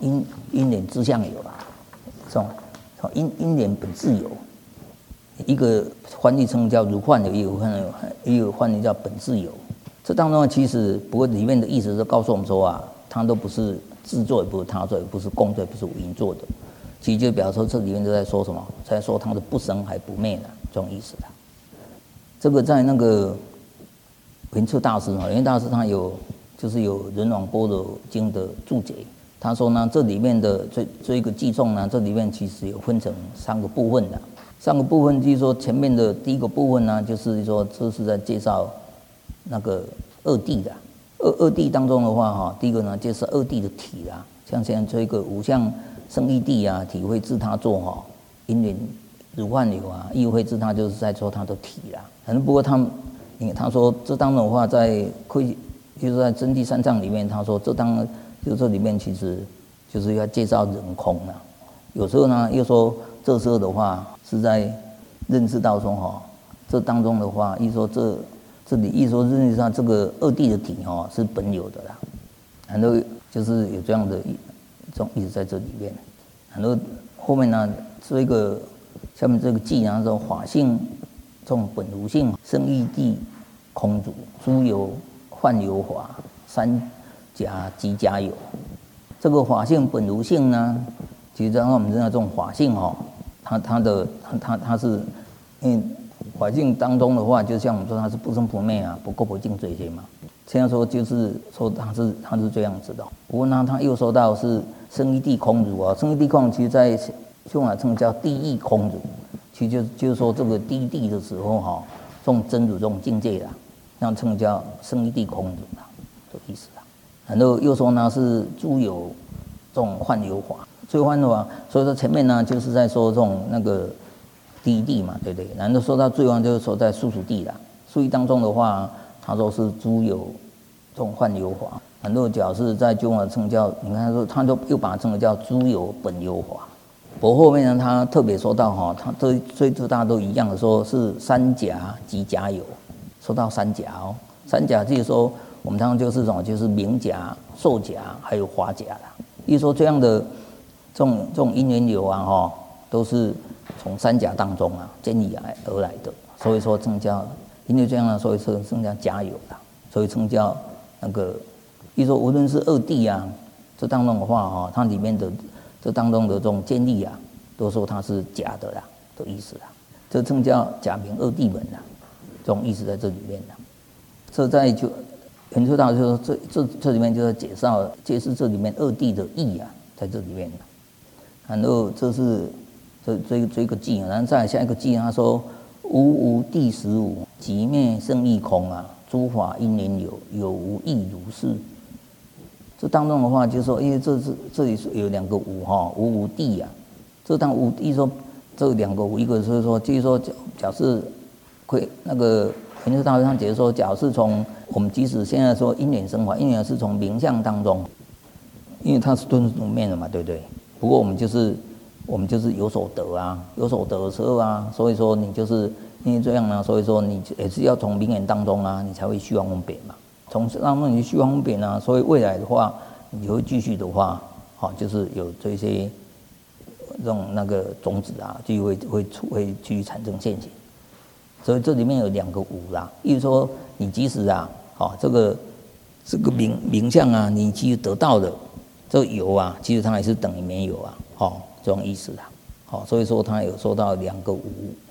因缘之相有啦，从因缘本自有，一个翻译成叫如幻有，也有翻译叫本自有。这当中其实不过里面的意思是告诉我们说啊，它都不是自作，也不是他作，也不是共作，也不是无因作的。其实就表示说这里面都在说什么？在说它的不生还不灭的这种意思的。这个在那个圆彻大师圆大师他有人王般若经的注解，他说呢，这里面的这一个偈颂呢，这里面其实有分成3个部分的。3个部分就是说前面的第一个部分呢，就是说这是在介绍那个二谛的。二谛当中的话哈，第一个呢介绍二谛的体啦，像现在这个无相生义谛啊，体会自他作哈，因缘如幻有啊，意会自他就是在说他的体啦。反正不过他说这当中的话，就是在真谛3藏里面，他说这里面其实就是要介绍人空啦。有时候呢又说这时候的话是在认识到说哈，这当中的话一说这里一说认识到这个二谛的体哈是本有的啦，很多就是有这样的这种意思在这里面。很多后面呢下面这个偈呢说法性这种本无性，生义谛空主，诸有幻有法，三假即假有。这个法性本无性呢，其实我们知道这种法性哈，它是因为法性当中的话，就像我们说它是不生不灭啊，不垢不净这些嘛。现在说就是说它是这样子的。不过呢，他又说到是生义谛空如啊，生义谛空其实在修法称叫地义空如，其实就是说这个第一谛的时候哈，这种真如这种境界啦，那称叫生义谛空如啦，这意思啦。然后又说呢是诸有这种幻有法，所以幻有法，所以说前面呢就是在说这种那个第一谛嘛，对不对？然后说到最后就是说在殊途谛啦，殊途当中的话，他说是诸有这种幻有法。很多角是在就法称叫，你看说他都又把它称为叫诸有本有法。不过后面呢，他特别说到哈，他这大家都一样的，说是三假即假有。说到三假哦，三假就是说我们常常就是什么，就是名假、受假还有法假啦。一说这样的这种因缘有啊哈，都是从三假当中啊建立而来的，所以说称叫因为这样呢，所以说称叫假有啦，所以称叫那个。一说无论是二谛啊，这当中的话哈，它里面的这当中的这种建立啊，都说它是假的啦的意思啦，这称叫假名二谛门啦，这种意思在这里面啦。这在就圆彻大师说这里面就是解释这里面二谛的义啊，在这里面啦。然后这是这个偈，然后再来下一个偈，他说无谛实无，即灭生义空啊，诸法因缘有，有无亦如是。这当中的话，就是说，因为这里有2个无哈，无谛啊。这当无谛说这2个无，一个是说，就是说，假设会那个圆彻大师上解释说，假设从我们即使现在说因缘生法，因缘是从名相当中，因为它是顿入面的嘛，对不对？不过我们就是有所得啊，有所得的时候啊，所以说你就是因为这样呢，所以说你也是要从名言当中啊，你才会虚妄分别嘛。从当中你虚妄分别呢，所以未来的话，你会继续的话，就是有这些这种那个种子啊，就会继续产生现行。所以这里面有2个无啦，意思说你即使啊，这个名相啊，你其实得到的这个有啊，其实它还是等于没有啊，这种意思啦。所以说他有说到2个无，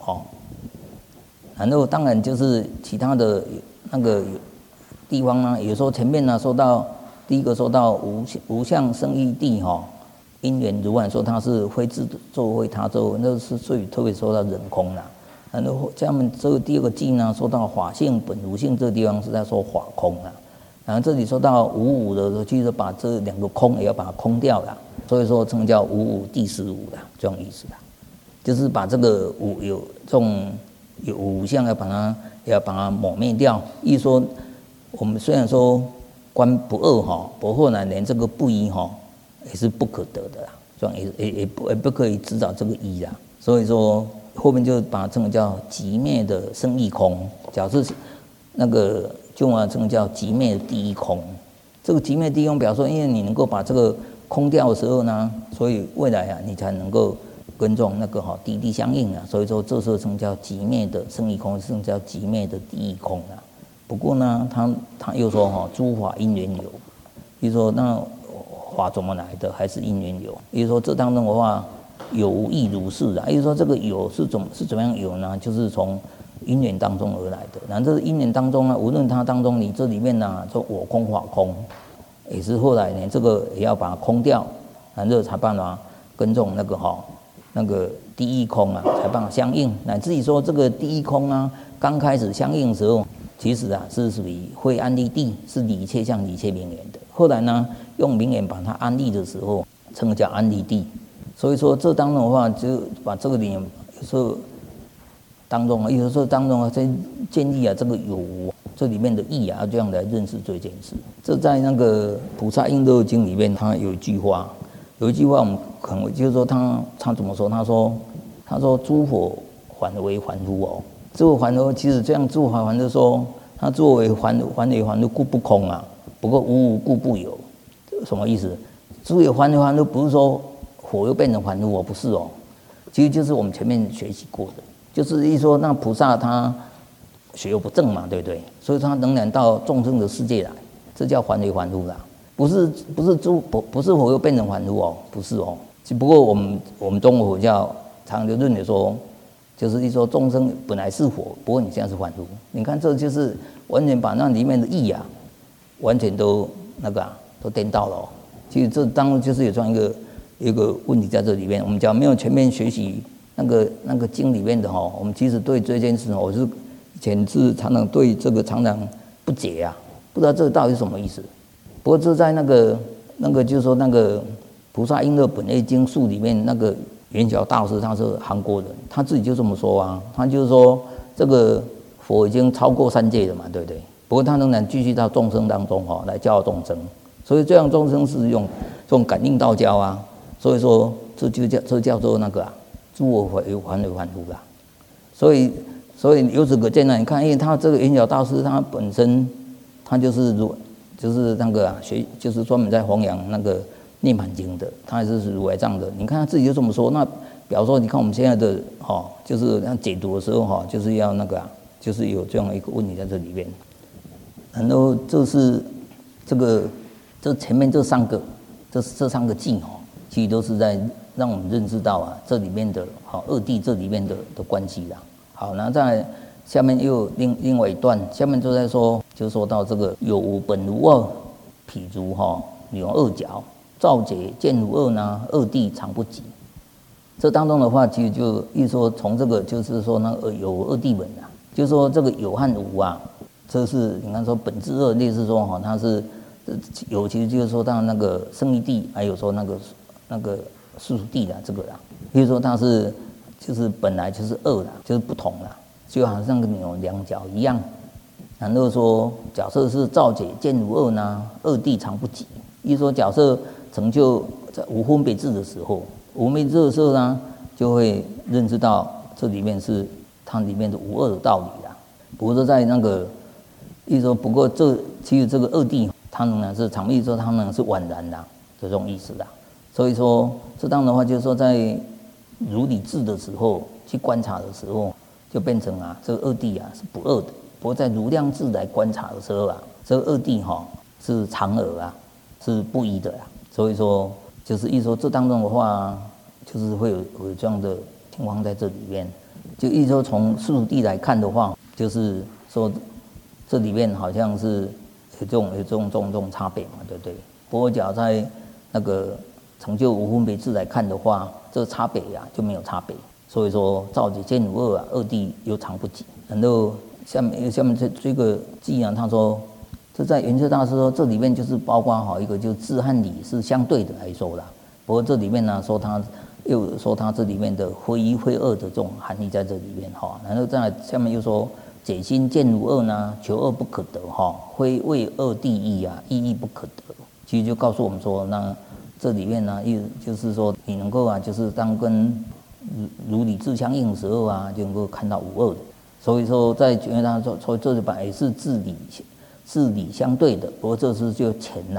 然后当然就是其他的那个地方呢，有时候前面呢说到第一个说到无相生义谛因缘如幻，说它是非自作非他作，那是所以特别说到人空啦。然后下面这个第2个偈呢，说到法性本无性，这个地方是在说法空啦。然后这里说到无的时候，就是把这2个空也要把它空掉了，所以说称叫无谛实无啦，这种意思啦。就是把这个有这种有无相要把它抹灭掉。意思说，我们虽然说观不二不过呢，连这个不一也是不可得的啦，这样也不可以执掌这个一啦。所以说后面就把它称为叫寂灭的生义空，假设那个就把它称叫寂灭的第一空。这个寂灭第一空表示说，因为你能够把这个空掉的时候呢，所以未来啊，你才能够跟这种那个地地相应啊。所以说这时候称叫寂灭的生意空，称叫寂灭的地义空啊。不过呢，他又说诸法因缘有，比如说那法怎么来的，还是因缘有。比如说这当中的话，有无亦如是啊。比如说这个有是怎么样有呢？就是从因缘当中而来的。然后这个因缘当中呢，无论它当中你这里面呢，说我空法空，也是后来呢，这个也要把它空掉，然后才办法跟这种那个第一空啊，才办法相应。乃至于说这个第一空啊，刚开始相应的时候，其实啊是属于非安立地，是理切相、理切名言的。后来呢，用名言把它安立的时候，称为叫安立地。所以说这当中的话，就把这个里面有时候当中啊，有时候当中啊，在建立啊这个有无这里面的义啊，这样来认识这件事。这在那个《菩萨应乐经》里面，他有一句话，我们可能就是说他怎么说？他说诸佛还为凡夫哦，诸佛凡夫其实这样诸佛凡夫说，他作为凡为凡夫故不空啊，不过无故不有，什么意思？诸有凡为凡夫不是说佛又变成凡夫哦，不是哦，其实就是我们前面学习过的，就是一说那菩萨他学有不正嘛，对不对？所以他仍然到众生的世界来，这叫凡为凡夫啦。不是佛又变成凡夫哦，不是哦。只不过我们中国佛教常就认为说，就是一说众生本来是佛，不过你现在是凡夫。你看这就是完全把那里面的义啊，完全都都颠倒了哦。其实这当然就是有这样一个问题在这里面。我们讲没有全面学习那个经里面的我们其实对这件事我是以前是常常对这个常常不解啊，不知道这个到底是什么意思。不过这在那个就是说那个《菩萨应乐本业经述》里面，那个圆觉大师他是韩国人，他自己就这么说啊，他就是说这个佛已经超过三界了嘛，对不对？不过他仍然继续到众生当中来教导众生，所以这样众生是用这种感应道交啊，所以说这叫做诸佛为凡夫啦。所以由此可见呢，你看，因为他这个圆觉大师他本身他就是就是专门在弘扬那个涅槃经的，他也是如来藏的。你看他自己就这么说，那比方说，你看我们现在的就是解读的时候就是要就是有这样一个问题在这里面。然后就是这前面这三个记其实都是在让我们认识到这里面的二谛这里面的关系啦。好，那再下面又另外一段，下面就在说，就说到这个有无本无二，譬如有二角，照解见无二呢，二谛常不及。这当中的话，其实就一说从这个就是说有二谛门啊，就是说这个有和无啊，这是你看说本质二，类似说它是有，其实就是说它那个生义谛，还有说那个世俗谛这个啦，比如说它是就是本来就是二啦，就是不同啦。就好像有两角一样，然后说假设是照解见无二呢，二谛常不及。一说假设成就在无分别智的时候，无分别智的时候呢，就会认识到这里面是它里面的无二的道理啦。不过在一说不过其实这个二谛它仍然是常，意说它仍然是宛然的这种意思啦。所以说这当的话，就是说在如理智的时候去观察的时候，就变成这个二谛是不二的。不过在如量智来观察的时候这个二谛是常而是不一的啦。所以说就是一说这当中的话，就是会有这样的情况在这里面。就一说从世俗谛来看的话，就是说这里面好像是有这种差别嘛，对不对？不过假如在那个成就无分别智来看的话，这个差别就没有差别。所以说照解见无二二谛又常不及。然后下面这个记他说，这在圆觉大师说这里面就是包括一个就智和理是相对的来说啦。不过这里面呢说他又说他这里面的非一非二的这种含义在这里面然后再来下面又说解心见无二呢，求二不可得非为二谛义意义不可得。其实就告诉我们说，那这里面呢就是说你能够就是当跟如理智相应的时候就能够看到无二的。所以说在觉得他说这本来是智理相对的，不过这是就前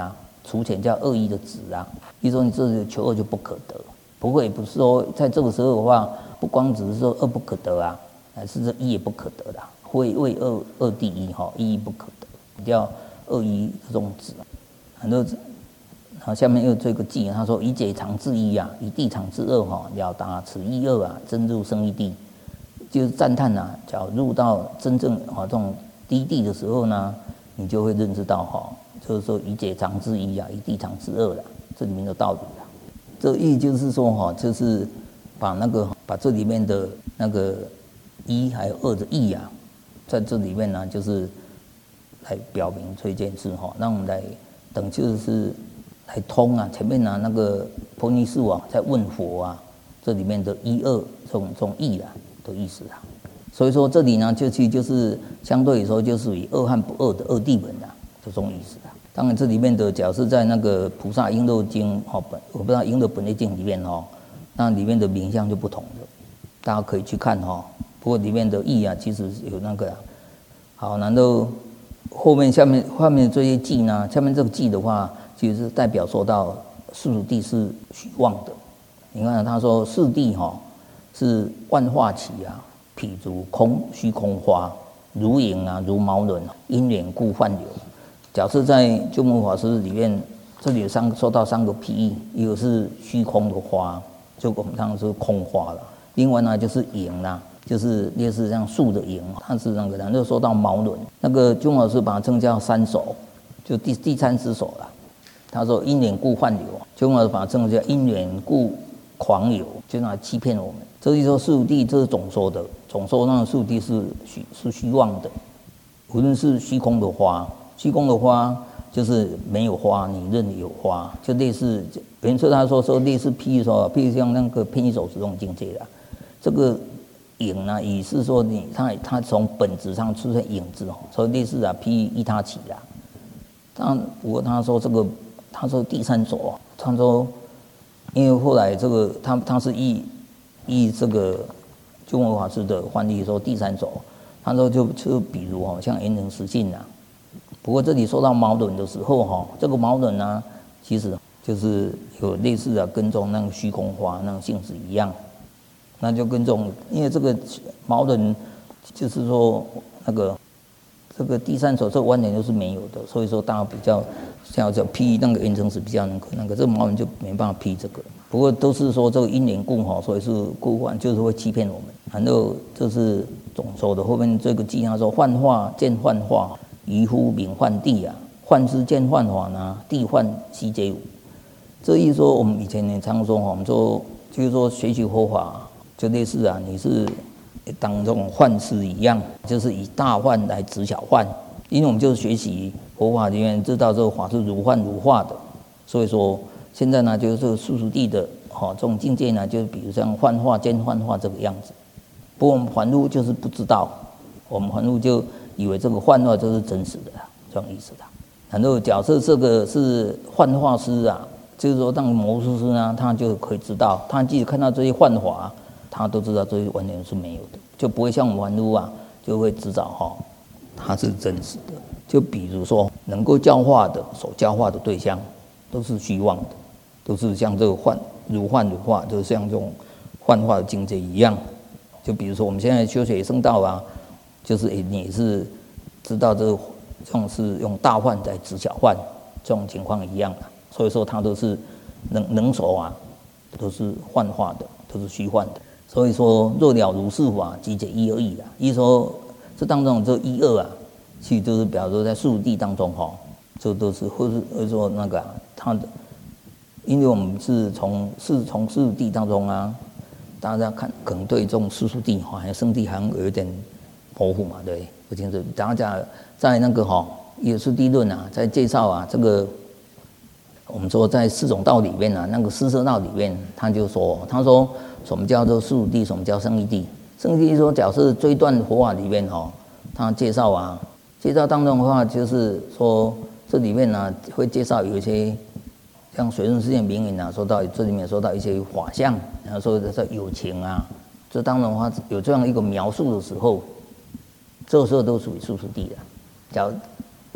除前叫恶意的止啊，比如说你这求恶就不可得，不过也不是说在这个时候的话，不光只是说恶不可得啊，还是这一也不可得啦，会为恶第一哈，一不可得，叫恶一这种止。很多，然后下面又这个记，他说以解常治一啊，以地常治恶哈，了达此一恶啊，真入生一地。就是赞叹呐，只要入到真正这种低地的时候呢，你就会认知到就是说以解常治一啊，以地常治恶啦，这里面的道理啦。这意就是说就是把这里面的那个一还有二的意啊，在这里面呢，就是来表明这件事让我们来等就是来通啊。前面那个婆尼树啊，在问佛啊，这里面的一二这种意啊。的意思啊，所以说这里呢，就是相对于说，就属于恶和不恶的二谛门啊，这种意思啊。当然，这里面的假设在那个菩萨璎珞经我不知道璎珞本类经里面那里面的名相就不同的，大家可以去看不过里面的义啊，其实有那个好，然后下面这些记呢，下面这个记的话，其实是代表说到世俗谛是虚妄的。你看他说世谛是万化起啊，譬如虚空花，如影啊，如毛人，因缘故幻流。假设在鸠摩法师里面，这里说到三个譬喻，一个是虚空的花，就我们常说空花了；另外呢就是影啦，就是类似像树的影，它是那个，然后说到毛人，那个鸠摩法师把它称叫三手，就第三只手啦。他说因缘故幻流，鸠摩法师把它称叫因缘故狂流，就拿来欺骗我们。这一说世俗谛，这是总说的，总说那个世俗谛是虚妄的，无论是虚空的花，虚空的花就是没有花，你认为有花，就类似原说他说类似譬如像那个偏一手这种境界啦。这个影呢，也是说它从本质上出现影子所以类似譬喻依他起啦。不过他说第三手他说因为后来这个他是依这个鸠摩法师的翻译说第三手，他说就比如像圆成实性啊。不过这里说到毛人的时候这个毛人呢，其实就是有类似跟这种那个虚空花那个性质一样，那就跟这种，因为这个毛人就是说这个第三手这个弯点都是没有的，所以说大家比较像批那个圆成实比较那个这个毛人就没办法批这个。不过都是说这个因缘故所以是故幻，就是会欺骗我们。然后这是总说的后面这个记他说幻化见幻化，愚夫名幻地啊，幻之见幻法呢，地幻悉皆无。这一说我们以前也常说我们说就是说学习佛法就类似你是当这种幻师一样，就是以大幻来指小幻。因为我们就是学习佛法里面知道这个法是如幻如化的，所以说现在呢就是世俗谛的这种境界呢，就是比如像幻化见幻化这个样子。不过我们凡夫就是不知道，我们凡夫就以为这个幻化就是真实的这种意思的。然后假设这个是幻化师就是说当魔术师呢，他就可以知道，他即使看到这些幻法，他都知道这些完全是没有的，就不会像我们凡夫就会知道它是真实的。就比如说能够教化的所教化的对象都是虚妄的，都是像这个如幻如化，就是像这种幻化的境界一样。就比如说我们现在修学圣道就是你是知道这种是用大幻在指小幻，这种情况一样所以说它都是能手都是幻化的，都是虚幻的。所以说若了如是法，即解一而已一说这当中这一二其实就是表示说在世俗谛当中这都是或者说那个它的，因为我们是从世俗谛当中大家看可能对这种世俗谛好像圣谛好像有一点模糊对，不清楚。大家在那个耶稣谛论在介绍这个我们说在四种道里面那个四摄道里面，他说什么叫做世俗谛，什么叫圣义谛。圣义谛说假设追断佛法里面他介绍当中的话，就是说这里面会介绍有一些像水润世界名言说到这里面说到一些法相，然后说的有情这当中的话有这样一个描述的时候，这个时候都属于世俗谛的。假如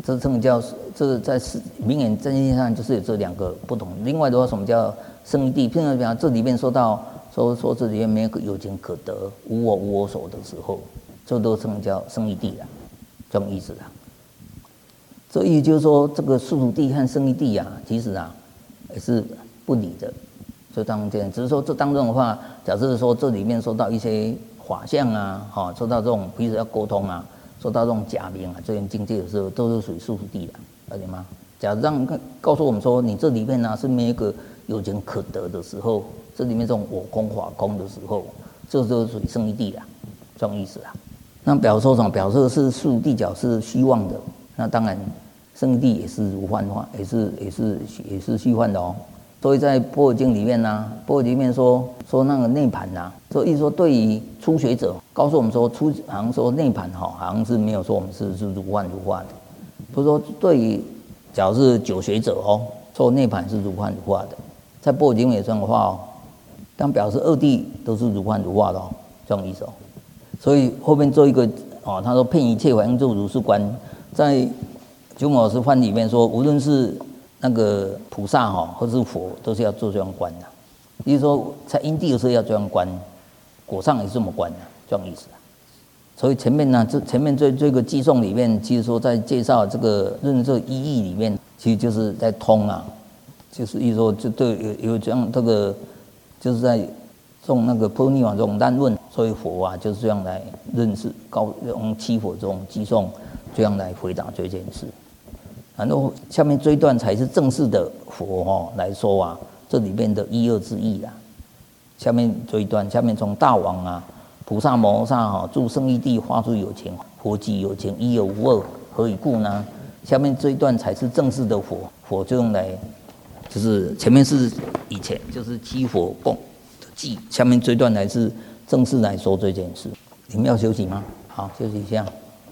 这称叫这在明眼真经上就是有这两个不同。另外的话，什么叫生一地？譬如讲这里面说到说这里面没有有情可得，无我所的时候，这都称叫生一地啦，这种意思啦。这意思就是说，这个宿主地和生一地啊，其实啊也是不离的。就当这样，只是说这当中的话，假设说这里面说到一些法相啊，说到这种彼此要沟通啊，说到这种假名啊，这种境界的时候，都是属于宿主地的，了解吗？假如让告诉我们说，你这里面呢是没有一个有情可得的时候，这里面这种我空法空的时候，这就是属于生一地的，这种意思啊。那表示说什么？表示是宿主地角是虚妄的。那当然，生一地也是如幻化，也是虚幻的哦。所以在《般若经》里面呢，《般若经》里面说那个内盘呐，所以意思说对于初学者，告诉我们说好像说内盘好像是没有说我们是如幻如化的。不是说对于假如是久学者哦，说内盘是如幻如化的，在《般若经》里算的话哦，但表示二谛都是如幻如化的哦，这种意思哦。所以后面做一个哦，他说遍一切法应作如是观，在鸠摩老师翻里面说，无论是那个菩萨哈，或是佛，都是要做这样观的。也就是说，在因地的时候要这样观，果上也是这么观的，这样意思。所以前面呢，前面这个偈颂里面，其实说在介绍这个论这意义里面，其实就是在通啊，就是意思说就对有这样这个，就是在种那个波尼瓦这种单论，所以佛啊就是这样来认识用七佛这种偈颂，这样来回答这件事。然后下面这一段才是正式的佛来说啊，这里面的一二之意啦。下面这一段，下面从大王啊、菩萨摩诃萨住生一地，发出有情，佛即有情，一而无二，何以故呢？下面这一段才是正式的佛就用来，就是前面是以前就是七佛供的偈，下面这一段才是正式来说这件事。你们要休息吗？好，休息一下。